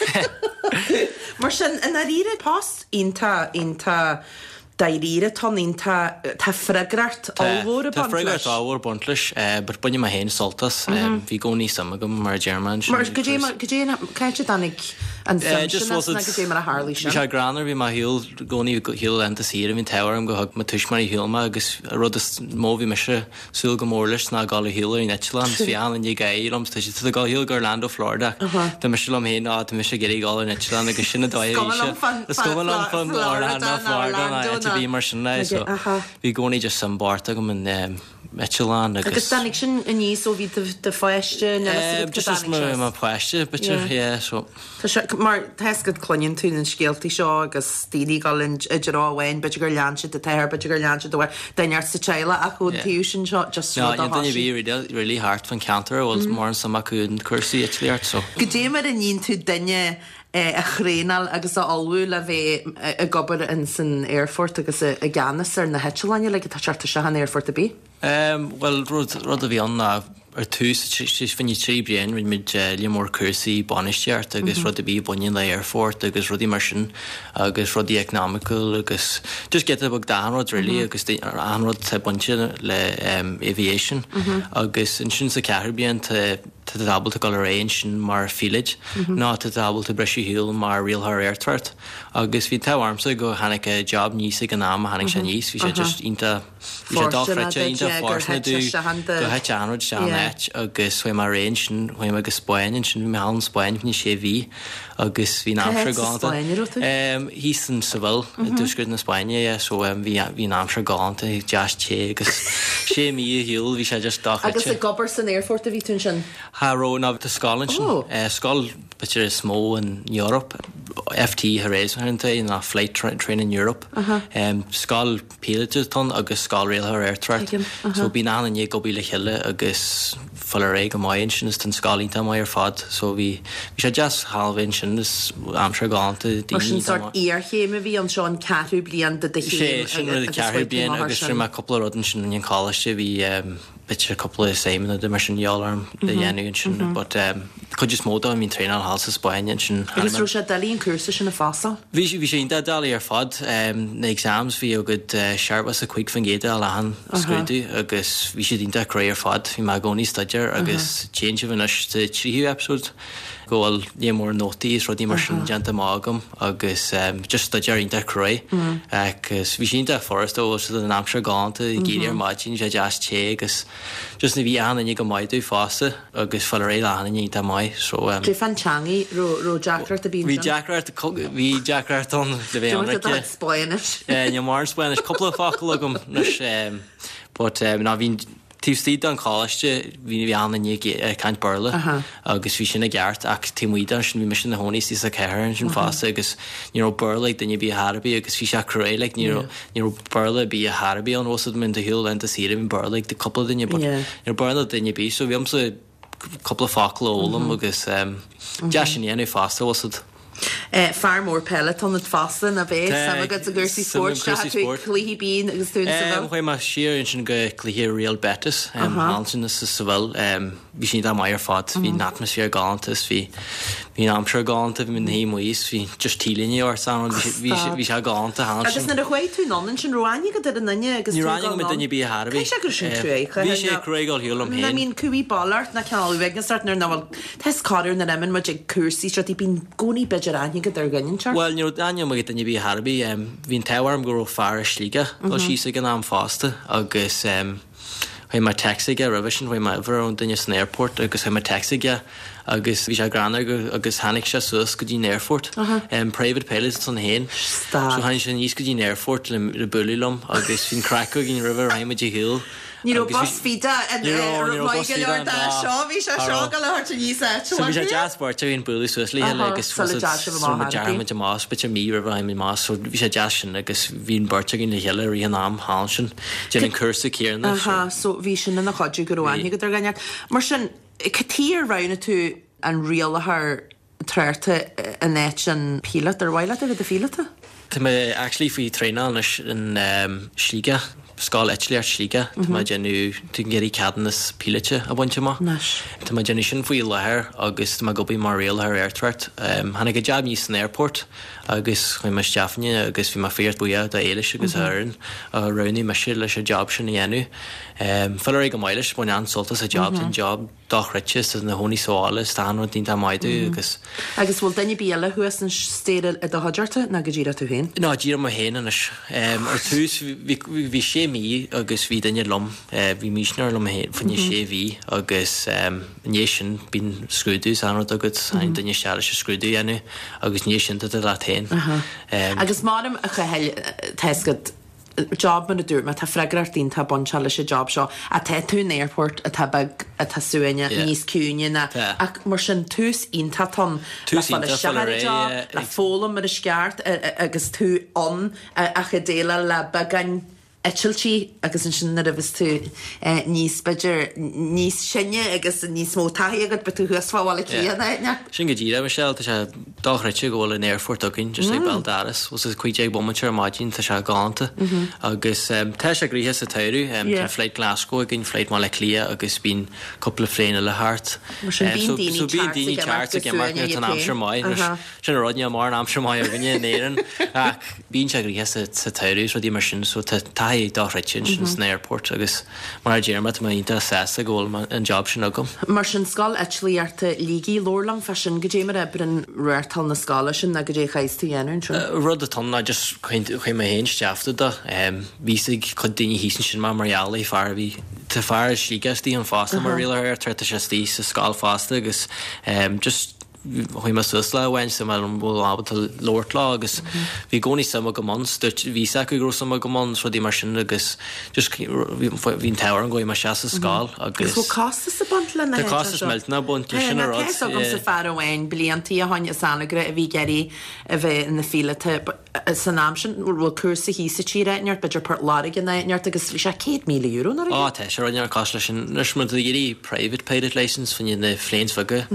Mar sin in a ríre post ínta daíre tanínta tá freigrart áhór Tá freigrart áhór bontlis, but bunne ma héin soltas, bhí gcónaí samagam mar German. Mar go dé caiite danig An just was it- dé mar a Harley Bhí sé granar bhí mar hiúil gcóí hiúil enta sír hín teharm go thug ma tuismarí hiúlma agus rud is móhí me se súil go mórlis ná gála hiúla í Netland fián in gailm tu si gá hiúil go Orlando, Florida. Tá me sem hé ná me se géí gála Netland agus sinna dóise. Scoil an fan Orlando, Florida na bhí mar sinna so bhí gcóí just san barta go man Michelin agus tannig sin a níos ó bhí de foiiste just má poiste, bitte so. mar teiscad cloinn tún an scéaltaí seo agus tíí gáinn idirráhhain, beidir gur leanse de teir, beidir gur leanse do daineart sa teile a chun tíú sin seo just bhí really hart fan counter bhil mór sama chun cuasaí itléart so. Go dé mar a níon tú daine a chrénal agus a alú le bheith a gobar in san airfort agus a ganas ar na hetseáine le tá seartta se an airfort a bí? Well rud a bhí an ar tús fanní trí brian rin mid limór cuasaí banisteart agus rud a bí buin le airfort agus rudí mar sin agus rudí economical agus just get a bag dárod rilí agus anrod te bunte le aviation agus in sin sa Caribbean te dabal te gal réin sin mar fiid ná te dabal te breisi hiúil mar rialthar airtwart agus hí teharmsa go hanig job níos gan náam hanig sé níos hí sé just inta dáreite inta fána dú go het anrod se net agus fu mar réin sin chuim agus Spáin sin me an Spáin ní sé bhí agus hí ná se gáanta hí san sabil dúsgurt na Spáine so hí ná se gáanta deas té agus sé mí hiúil hí sé just da agus a gobar san airfort a ví tún sin Harró ná a Scotland Scotland bitir is smó in Europe FT Harréis in a flight train in Europe Scal Peton agus Scal réil ar airtrart so bí ná an go bí le chiile agus fall ré go maiin sin is tan Scalínta mai ar fad so bhí sé just halvin sin is am se gáanta sin sort íarchéime bhí an seán ceú blian de sé sin Caribbean agus ri a couple rodin sin in college bhí bitir couple séimena de mar sin jáarm de dhéanú sin but could just móda mín trein an halsa Spáin sin agus ru sé dalíon cursa sin na fása Bhí sé inta dalí ar fad na exams bhí a go searbas a chuig fan géide a lehan scrúdú agus bhí sé dínta cré ar fad hí má gcóí staidir agus change bhan de tríú episode gohfuil nímór nótaí rodí mar sin deanta mágam agus just staidir inta cré agus bhí sínta forest ó an amsre gáanta i ggéir máidín sé deas té agus just na bhí anna go maidú fása agus fall ré lehanana inta mai so Drí fan teangaí ro Jackart a bí hí Jackart an le bhéh Spáinis mar Spáinis couple facail agam but ná bhín títíad an cháiste hí bhí anna caiint burla agus bhí sinna gceart ach tímuide sin bhí me sin na hóní sí a ceir sin fása agus ní burla daine bí Harbí agus bhí se crué ní burla bí a Harbí an osad min de hiúil lenta sí bhín burla de couple daine ar burla daine bí so bhíam sa couple facail ólam agus de sin dhéanú fásta osad. Farmór peloton at fastan a bheith sam go a gursaí sport chlíhí bín agus tún chuim mar siar sin go clíhé Real Betis sin is sa bhfuil bhí sin dá mai ar fad hí atmosfér gáantas hí amsir gáanta bhí min héimmoís hí just tílíní or san bhí se gáanta há agus na a chuid tú non sin roiine go an nanne agus Níráine me daine bí Harbí hí sé cruáil hiúlam hé mín cuaí ballart na ceáil veganstart nar náhil tes cáir na ramin mar cuasí stratí bín gcóí beidir aine go ar ganin se Well ní daine mo daine bí Harbí hín teharm go fear slíige go sí gan am fásta agus hui mar taxiige revision hui mar bhar daine san airport agus hui mar taxiige agus bhí se granar agus hanig se sus go dtín airfort private pilots san héin so hain sin níos go dtín airfort le bulilum agus hín crackú gin river Raimidí Hill Ní bas fida seo bhí se seo go leir níos bhí sé jazzport hín buú suslí agus dearmid más bit mí raimimi más so bhí sé jazz sin agus hín burte gin le heile í an am há sin Jenny cursa céarna so bhí sin na chodú goráin go ganneach mar sin catíar rana tú an rialathar tréirte a net an pílat ar bhhaile a go a fílata? Tá me actually fao tréáil in slíige Scal Etchliart slíige Tá genú tu géirí cadannas pílate a bhainte má Tá genú sin faoi lethir agus tá gobí mar réal ar airtrat hanig go jab níos an airport agus chuim mar steafne agus bhí mar féart buia de éile agus an roiní me si leis a job sin na dhéanú fall go maiile buin an soltas a job an job dochreitches na honi sála stan dín tá maiidú agus. Agus bhfuil daine bíala thuas an stéad a do hajarta na go ddíra tú héin? Ná ddíra mar héanais. Ar túús bhí sé mí agus bhí daine lom bhí míisnar lom fanne sé bhí agus níos sin bín scrúdús an agad ein daine se se scrúdú ennu agus níos sin a lá tain. Agus mám a chuheil teiscad job man a dúr me tá freigar tín tá bonseala sé job seo a te tún airport a tabag a tasúine níos cúne na ach mar sin tús ínta tan le fólam mar a sceart agus tú an a chu déile le bagan Etiltí agus an sin a bhs tú níos beidir níos sinne agus níos mó taí agad be tú thuasfáhála chéana. Sin go ddíra me se tá se dáreite ggóil in airfort aginn just le Baldaras was chuide bommatir máidín tá se gáanta agus te se gríthe a tairú fleit Glasgow ginn fleit má le lia agus bín coppla fréine le hart. Bín daoine teart a gemarne an amsir mai sin rodne mar an amsir mai a gine néan ach bín se gríthe sa tairú so dí mar sin so dáreitsin sin airport agus mar déarmat má ínta a ggóil an job sin agam. Mar sin sáil etlíarta lígí lórlam fesin go dé mar ebrin ruirtal na scala sin na go dé chaistí dhéanann rud a tan just chuim a héin steafta da vísigh chu daoine hísan sin mar marall far bhí tá fear slígastíí an fásta mar riile ar tuirta sé tí sa scáil fásta agus just chuim mar susla bhain sem mar an bhil ábata Lordlá agus bhí gcónaí sama go mons ví go gro sama go mons rodí mar sin agus just hín teir an ggóim mar se a scáil agus cásta sa bant le Tá cásta meltna bunt sin a rod sa fearhhain blianttí a haine sanagre a bhí geirí a bheith in na fílate san náam sin bhfuil cuasa hí sa tí réitneart beidir per lára gneart agus bhí sé 100 milliún euro. Tá sé roiine cá lei sin nus mar dhéirí private paid license fan na fléinsfage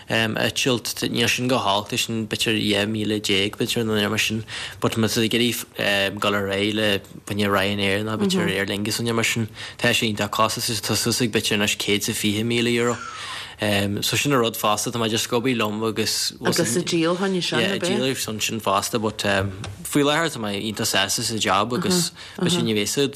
ní sin go hált sin bitir míle déag bitir na mar sin, but me geí gal réile ban Ryanair na bitir Airlingus an mar sin te sin de casa tuig bitir nas 150 milliún euro. So sin a rud fásta a just gobí lom agus a díal hanne díir san sin fásta, but fui lehar a ínta sa job agus sin nívéad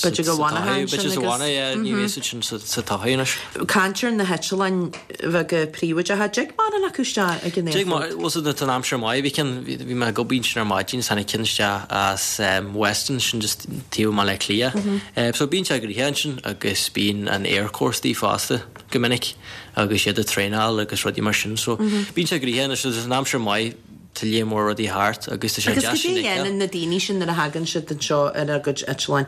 bhna nívé sin sa tahéinas. Cantir na hetlein bheit go príomide a Jack mar an acuiste a gné. Was na an amsir mai bhí me gobín sin ar maidín sanna cinste as Weston sin just tíú má le lia. So bín se gurhéan sin agus bín an aircóirtíí fásta gomininic agus siad a tréál agus rodí mar sin, so bín se gríhéanana an amsir mai til lémór rodí hart agus sé dhéanaan na daoine sin ar a hagann si an seo ar a go Etlein.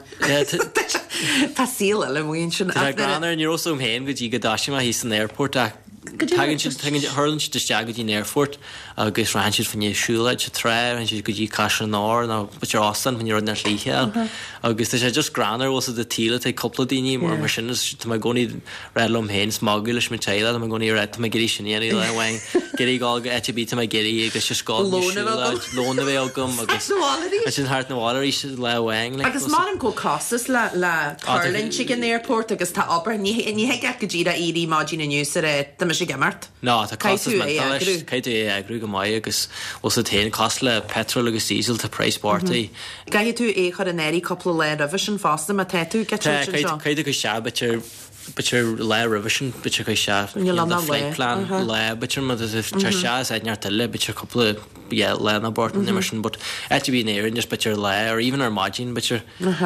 Tá síla le mhaon sin granar an Eurosum héin go dtí go dáisiim a hí san airport a Hagann si deiste go dtí airfort agus ra siad fan siúlaid se tre an si go dtí cai an ná ná butir astan fan rud na líché agus sé just granar was de tíle é coppla daoine mar sin tá gcóí relum héin smágu leis me teile a gcóí ré me géirí sin le bhain geirí gága etbí me géirí agus se scáil lóna bheith agam agus sin hart naháirí se le bhain agus mar an go costas le Carlin si an airport agus tá obair ní he go ddíra irí mádín na nnius sé gemart. No, tá caiú é agrú go mai agus os a téin cos le petrol agus diesel tá Priceportaí. Gaithí tú é chu an éirí coppla le a bheit sin fásta a te tú caiide go se bitir le revision bitir go se plan le bitir se neart le bitir coppla le na bord nimmer sin, but bí éan just bitir le or even ar margin bitir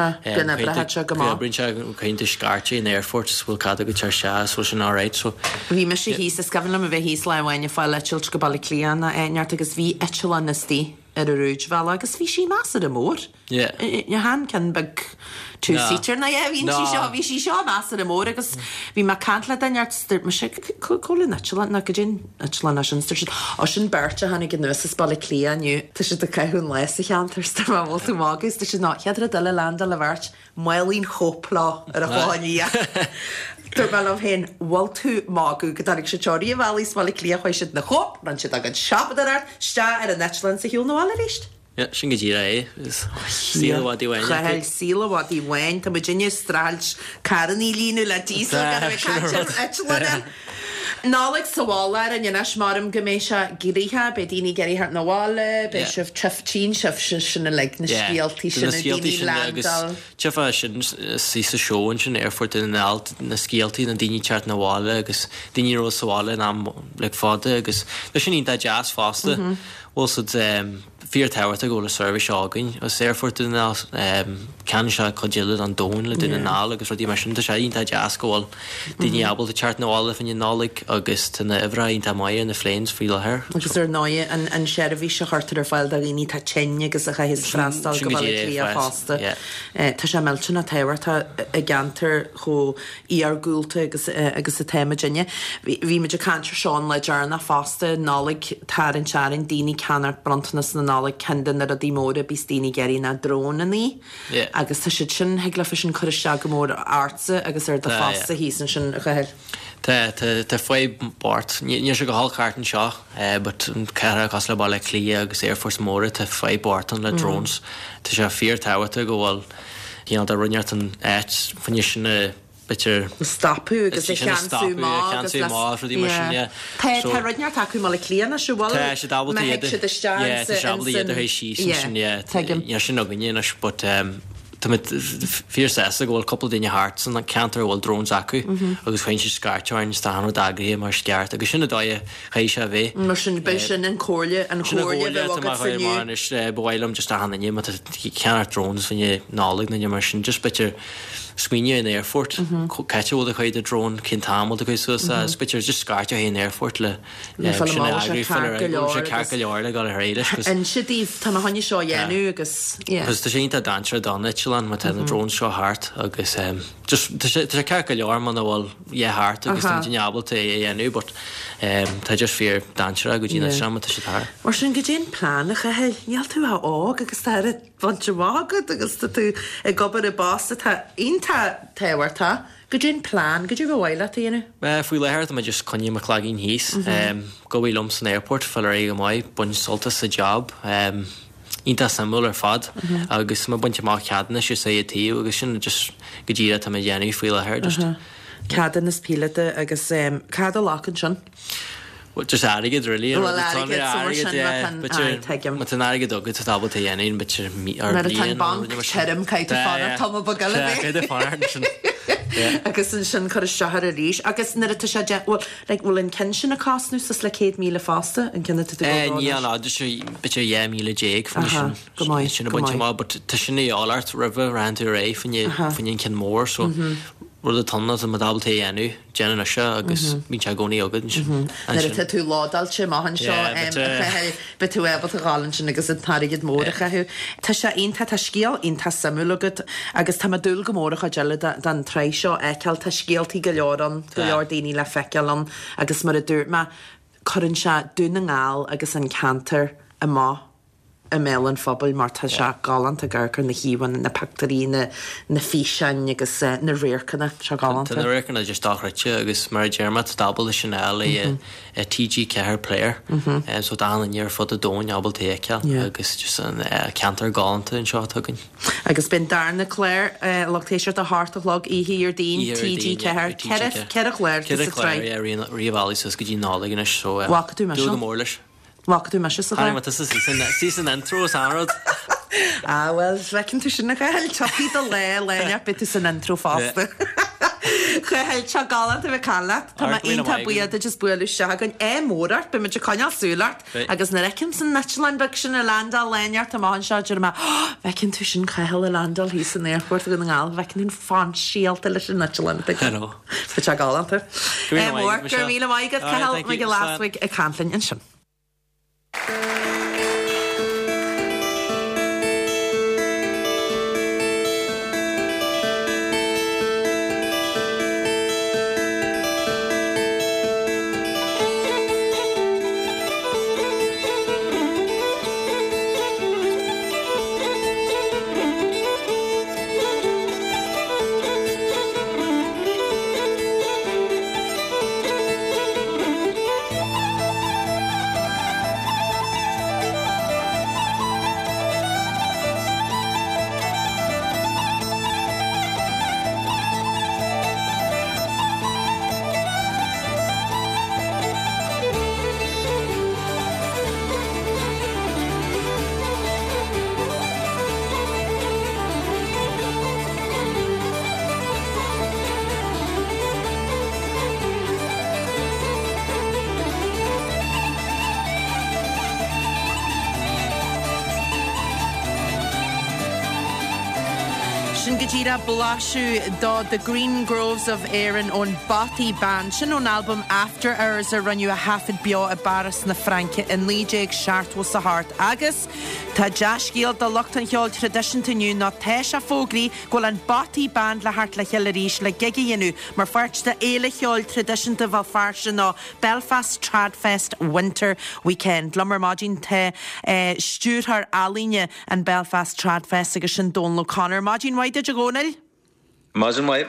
brin chuinte scartí in airfort bhfuil cad go tar se sin áráid so. Bhí me sé hí a scahan a bheith híos lehhaine fáil leilt go ball líanana neart agus bhí elanistí ar a rúid bhe agus bhí sí más a mór. han cin bag tú sítir na bhín bhí sí seo más a mór agus bhí mar cantla daart styrt me sé chola netla na go dgin na sin styrt á sin berte hanna gin nuas is ball líaniu Tá si a caiún leis a cheantar sta bhil tú mágus Tá si ná cheadra duile land a le bhirt mailín choplá ar a cháí. Tuair bhil hen bhil tú mágu go darig sé teorí a bhí bhil lí chuéis siad na chop ran si agad seapadar ste ar a netlan sa hiúil nóála ríist. sin go ddíra é sílahádí bhain. Chail sílahádí bhain Tá Virginia Strailt caran í líú le dísa Náleg sahála an dhéana marm goméise gíríthe be daoine geirí hart naháile be sih treftín sih sinna le na scialtí sinna daoine landal. Tefa sin sí sa seoin sin airfurt in alt na scialtí na daoine teart naháile agus daoine ro saháile ná le fáda agus leis sin ínta jazz fásta bhil fíor táhairt a go le service ágain os airfurt in cean se codile an dóin le duine ná agus rodí mar sin sé ínta jazz gáil daoine abal a teart naháile fan nálaigh agus tanna ihra ínta maiir na fléins fí lethir. Agus ar 9 an séir a bhí se chartar ar fáil a rií tá tenne agus a his frastal go bhfuil lí a fásta. Tá sé meiltin na tahairta a gantar cho í ar gúlta agus a téime dinne. Bhí me de cantar seán le dearna fásta nálaigh tar an searin daoine ceannar brantanas na nálaigh cendan ar a dí móra bís daoine geirí na dróna ní. Agus tá si sin heglafa sin chuiste go mór ása agus ar de fásta hí san sin a chuir. Tá foioi bart ní se go hallcartan seo, but ceara cos le ball le clí agus Air Force móra tá foioi bartan le drones. Tá sé fíor táhata go bhfuil híán a runneart an éit fan sinna bitir stopú agus ceanú má ruí mar sin. Tá runneart acu má le clíanana siúháil Tá sé dábalta iad hééis sí sin sin a gine but fír sé a bhfuil coppla daine hart san an cantar bhfuil drones acu agus chuin si scarteáin stáú dagaí mar sceart agus sinna dáide chééis se bheith. Mar sin be sin an cóirle an chóirle bhilm just a hanna mar ceanar drones fan nálaigh na mar sin just bitir swinine in Airfort catú a chuid a drone cin tamil a goú spitir just scarte hé in Airfort le cear leir gal réidir. An sidíh tá haine seo dhéanú agus tá sé a dantre Donetland mat na drone seo hart agus sé cear go leir man bhil hart agus dineabalta dhéanú, but tá just fír dantre a go dtína semata sé tar. Mar sin go dén plánach a heal tú á ág agus tá bhaintehagad agus tú ag gobar a básta tá onanta táhairtá. Go dún plán, go dú go bhhaile tíana? Fuoi leir me just conní a claginn híos. Go bhfuil lums an airport fel é go maiid bun soltas sa job. Ínta samú ar fad agus má buinte má ceadanna sé sé tíú agus sin just go ddíra tá dhéanú fuoi leir. Ceadan na spílete agus cad a lácan sin? Just aige rilí mat an aige dogad tá tabbalta dhéanaon bitir banm caiite fá tá bag agus sin chu sehar a ríis agus na sé bhfuil in cin sin a cáú sa le 100 míle fásta an cinna ní bitir 10 míle déag sin buinte má, tá sinna áart rih ranú ré fanin cin mór so ru a tanna a madabbalta dhéanú Jeanna se agus mín se gcóí agad Na tú ládáilte mahan seo be tú ebal a gálann sin agus an tarigid mórachchaú. Tá sé onanta tá scíal onanta samúlagad agus tá dúil go móracha deile den treéis seo eiceil tá scéaltaí go leoran go leor daoine le feicean agus mar a dúir me chuann se dúna ngáil agus an cantar a má a mélan fphobal mar tá se galant a ggurchar na híhain na pectarí na físein agus na réircanna se galant. Na réircanna just dáreite agus mar Germat dabal sin eala a TG ceir player so dána níar fud a dóin abal téice agus just an cantar galanta in seo tugann. Agus ben darna Claire lochtéisiir a hartalog ihí ar dín TG ceir ceirech léir riomhálí go dtí nála in so tú mórlis. Wacha tú me se sí an intro árad. Well, recinn tú sinna chail choí do leine bit san intro fásta. Chuhéil se galant a bheith calla Tá onanta buiad a just buú se an mórt be me coineal súlart agus na recinn san Netline be sin a landal leart a máin seidir me bhecinn tú sin chail a landal hí san airport go ngáil bhecinn fan síalta leis sin Netline Fe se galanta. Mór gur míle maigad chail me go lásfuig a canlainn in sin. Gajira Blashu da the Green Groves of Erin on Bati Band sin on album After Hours a run you a hafid bio a Barras na Franke in Leijig Shart was the heart agus ta Josh Gill the Lochtan Hill tradition to new not Tesha Fogli go an Bati Band la hart la Hillarish la Gigi Yenu mar first the Eile Hill tradition to Valfarsha no Belfast Tradfest winter weekend Lummer Majin te Stuart her Aline and Belfast Tradfest agus sin Donald O'Connor Majin why did you go Nil? Majin why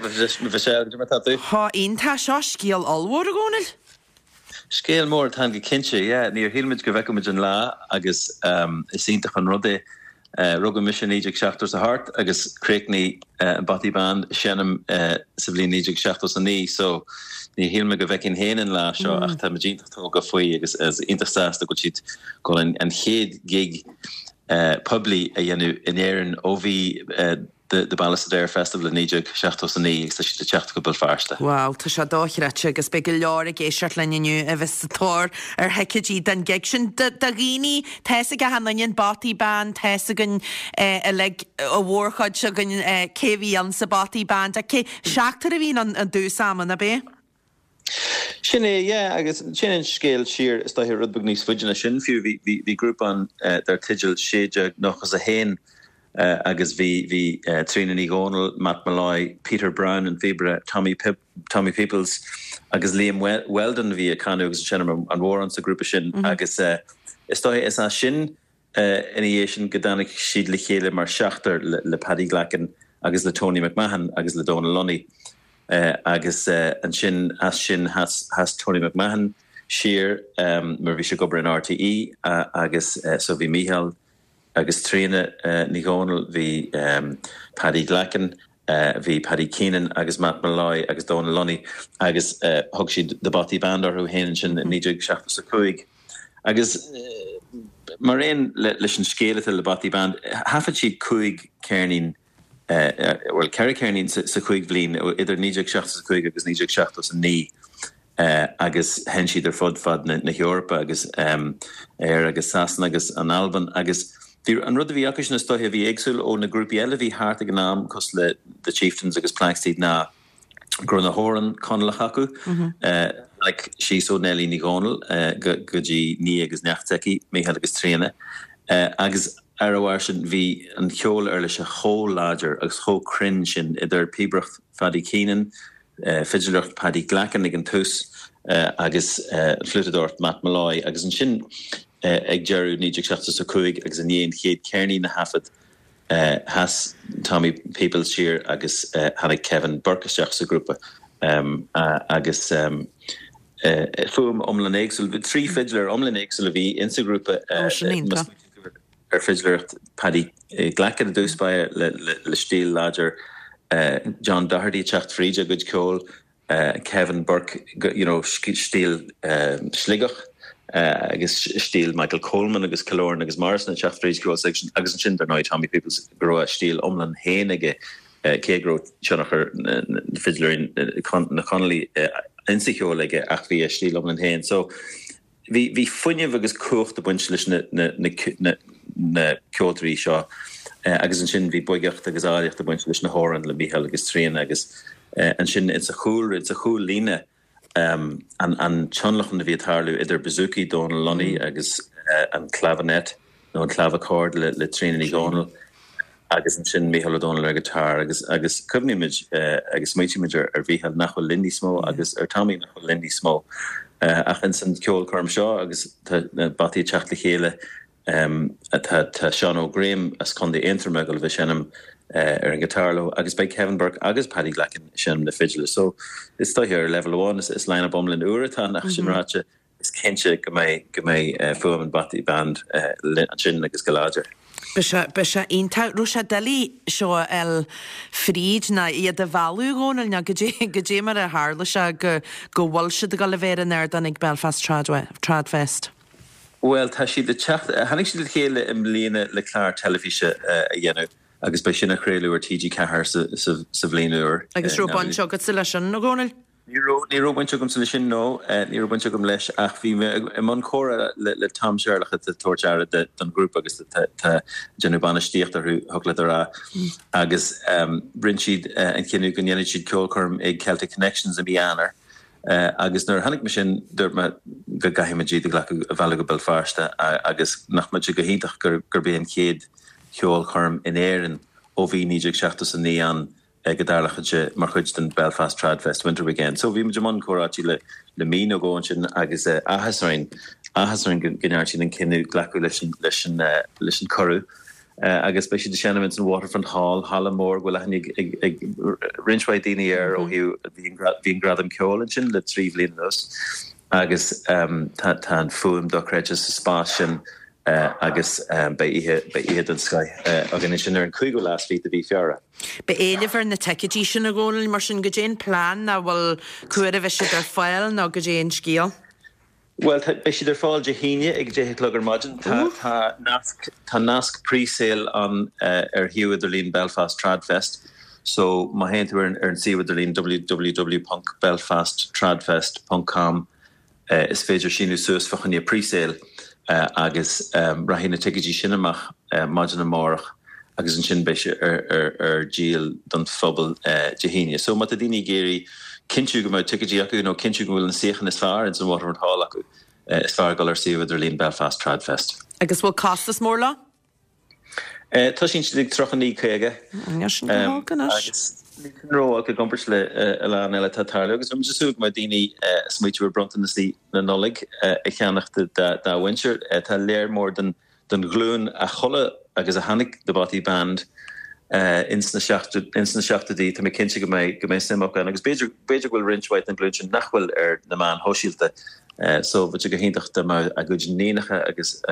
Ha inta seo scéal allhór a gónil? Scéal mór tan go cinse, níor hílmid go bhecamid an lá agus is ítach an rudé rugga mission níideag seachtar a hart agus créicní Bati Band siannam sa bhblin níideag seachtar a ní, so ní hílmid go bhecin héanaan lá seo ach tá magínta go faoi agus intastásta go siad go an chéad gig publi a dhéanú in éireann ó bhí the Ballastadair Festival in Níideag seachtas an ní sa si teach go Belfasta. Wow, tá sé dóithreite agus be go leor a géisiart leniu a bheits tóir ar heicidí den gig sin da ghíní teasa go hanainn Bati Band teasa gon a le a bhórchaid se gon céhí an sa Bati Band a cé seachtar a bhín an dú saman a bé? Sinné, agus sin scéal siar is tá rudbug níos fuidirna sin fiú hí grúp an dar tigiil séideag nach as a héin agus hí Trina Ní Gonal, Matt Malloy, Peter Brown and Vibre, Tommy Peoples agus Liam Weldon hí a canú agus sin an mhór an sa grúpa sin agus is a sin inhéisisin godannig siad le chéile mar seachtar le Paddy Glacken agus le Tony McMahon agus le Donald Lunny agus an sin has Tony McMahon siar mar bhí se gobar an RTE agus so bhí Michael agus Trina Ní Gonal hí Paddy Glacken hí Paddy Keenan agus Matt Malloy agus Donald Lunny agus thug siad the Bati Band ar héanaan sin níideag seachtas a chuig agus mar réon leis an scéalata le Bati Band hafad siad chuig cairnín well ceir cairnín sa chuig bhlín idir níideag seachtas a chuig agus níideag seachtas a ní agus hen siad ar fod na Heorpa agus agus Sasan agus an Alban agus an rud a bhí acu sin is dóthe bhí éagsúil ó na grúpi eile bhí háart a gnám cos le the Chieftains agus Plankstead ná grunna hóran conlach acu like sí so Nelly Ní Gonal go dí ní agus neachtteci Michael agus Trina agus ar bhhair sin bhí an cheol ar leis a chó láidir agus chó crin sin idir Pibreacht Paddy Keenan Fidilecht Paddy Glacken ag an tús agus flutadort Matt Malloy agus an sin ag Jerry níideag seachtas a chuig agus an éon chéad cairní na hafad has Tommy Peoples siar agus hanna Kevin Burke seachtas a grúpa agus fuam omlan éagsúil trí fiddler omlan éagsúil a bhí in sa grúpa ar fiddlecht Paddy Glacken a dús ba le stíl láidir John Doherty teacht fríide good call Kevin Burke stíl sligach agus stíl Michael Coleman agus Calorn agus Morrison teacht fríide call section agus an sin bernáid Tommy Peoples gro a stíl omlan héige cégro senachar fiddler na Connolly insicheolige ach bhí stíl omlan héin so hí fuineh agus cuacht a buint leis na ceoltarí seo agus an sin bhí buigeacht agus áireacht a buint leis na hóran le Michael agus Trina agus an sin it's a chúl líne an tionlachan na bhí tarlú idir Bazooki Donald Lunny agus an clavinet nó an clavichord le Trina Ní Gonal agus an sin Michael O'Donnell ar guitar agus cumníimiid agus muitiimiid ar bhíhall nachfuil Lindy Smó agus ar Tommy nachfuil Lindy Smó ach in san ceol chum seo agus batí teach le chéile tá Sean O'Graham as chun de intermegel bheith sinnam ar an guitarlo agus bei Kevin Burke agus Paddy Glacken sinnam na fiddle so is tá here level 1 is line up omlin uratá nach sinráte is kense go mé fuam an Bati Band sin agus galáidir. Be se inta ru se delí seo el fríd na iad a bhú gónal na go dé mar a hála se go bhil se go le bhéir an air dan ag Belfast Tradfest. Well, tá si de techt hannig si chéile im lína le chlár telefíe a dhéanú agus bei sinna chréúir TG cehar sa bléúir. Agus rúban seo go sa lei sin nó gónal? Ní robaint gom san sin nó ní robaint gom leis ach bhí man chora le Tom Sherlock a tuairteara den grúp agus genú banistíocht ar thugla ará agus brin siad an cinú go dhéanana siad ceolcurm ag Celtic Connections a bhíanaar agus nuair hanig me sin dúirt me go gaiimiidí a bhela go Belfasta agus nach muid go híintach gur bíon céad ceolcurm in éireann ó bhí níidir seachtas an níán godálachide mar chuid den Belfast Tradfest Winter Weekend. So bhí man chorátí le mí ó gáin sin agus ahasrain gneart sin an cinú glacu leis an choru. Agus bei si de Shannon in Waterfront Hall, Hallamore, bhfuil hanig ag rinchhaid daoine ar ó hiú bhíon gradam ceolin sin le trí bhliain nos. Agus tá fuim do creide sa spás sin agus bei ihe den Sky agin sin ar an chuig go last week a bhí fiara. Be éilehar na teicetí sin a ggóil mar sin go dtéan plán na bhfuil cuair a bheith siad ar fáil ná go dtéan scíal? Well, bei si ar fáil de híine ag dé lugar maidin tá nasc pre-sale an ar hiú idirlín Belfast Tradfest. So má héintú ar an siú idirlín www.belfasttradfest.com is féidir sinú suas fachan pre-sale. Agus rahína teigetí sin amach maidin amárach agus an sin beise ar díal don phobal de híine. So mat a daoine géirí cinú go mar teigetí acu nó cinú go bhfuil an siochan is fearr in san Waterfront Hall acu is fearr go ar siú idirlín Belfast Tradfest. Agus bhfuil costas mór lá? Tá sin si trochaní chuige. Ró go gompers le an eile tátála, agus am súg mar daoine smuitiú brontan na nolig I cheannach da winter tá léir mór den glún a cholle agus a hannig de batí band insna seachtadí tá mé cinse go mé simach an agus beidir bhfuil rinchhaid an glún sin nachhfuil ar na man hoisiilte so bheit go híntacht a go néanacha agus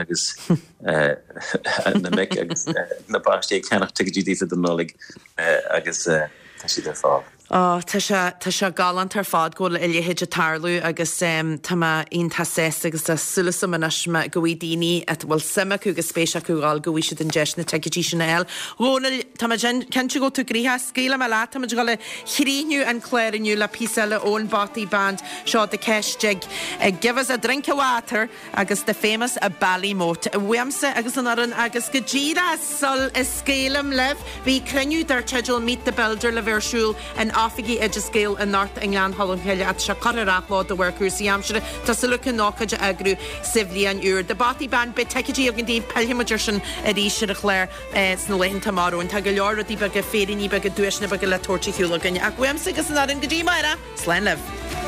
na mic agus na báistí ceannach tuigetíí den nolig agus tá si ar fád. Tá se galant ar fád ggóil iléhéid a tarlú agus tá onanta sé agus a sulasam an go bhí daoine a bhfuil sama acu agus spéis acuáil go bhí si den deis na teicetí sin eil. Rónal tá cente go tú gríthe scéile me lá tá go le chríniu an chléirniu le písile ón batí band seo de ceistig give us a drink of water agus de famous a Ballymót. Bhuiamsa agus an aran agus go ddíra sol is scélam leh bhí creniu dar teidir Meet the Builder le bhéirsúil an áfigi idir scéal in North England Holland heile at se cararachlá de workers Amstere tá sulúcha nácaide agrú sibhlíon úr. De batí band be teicetí a gandí peilhiimiidir sin a ríisiir a chléir sna lehin tamarún tá go leor a dí be go féirí ní be go dúisna be go le tortiúla ganne. Ach bhuiamsa agus an aran go dtí maira, Slán leh.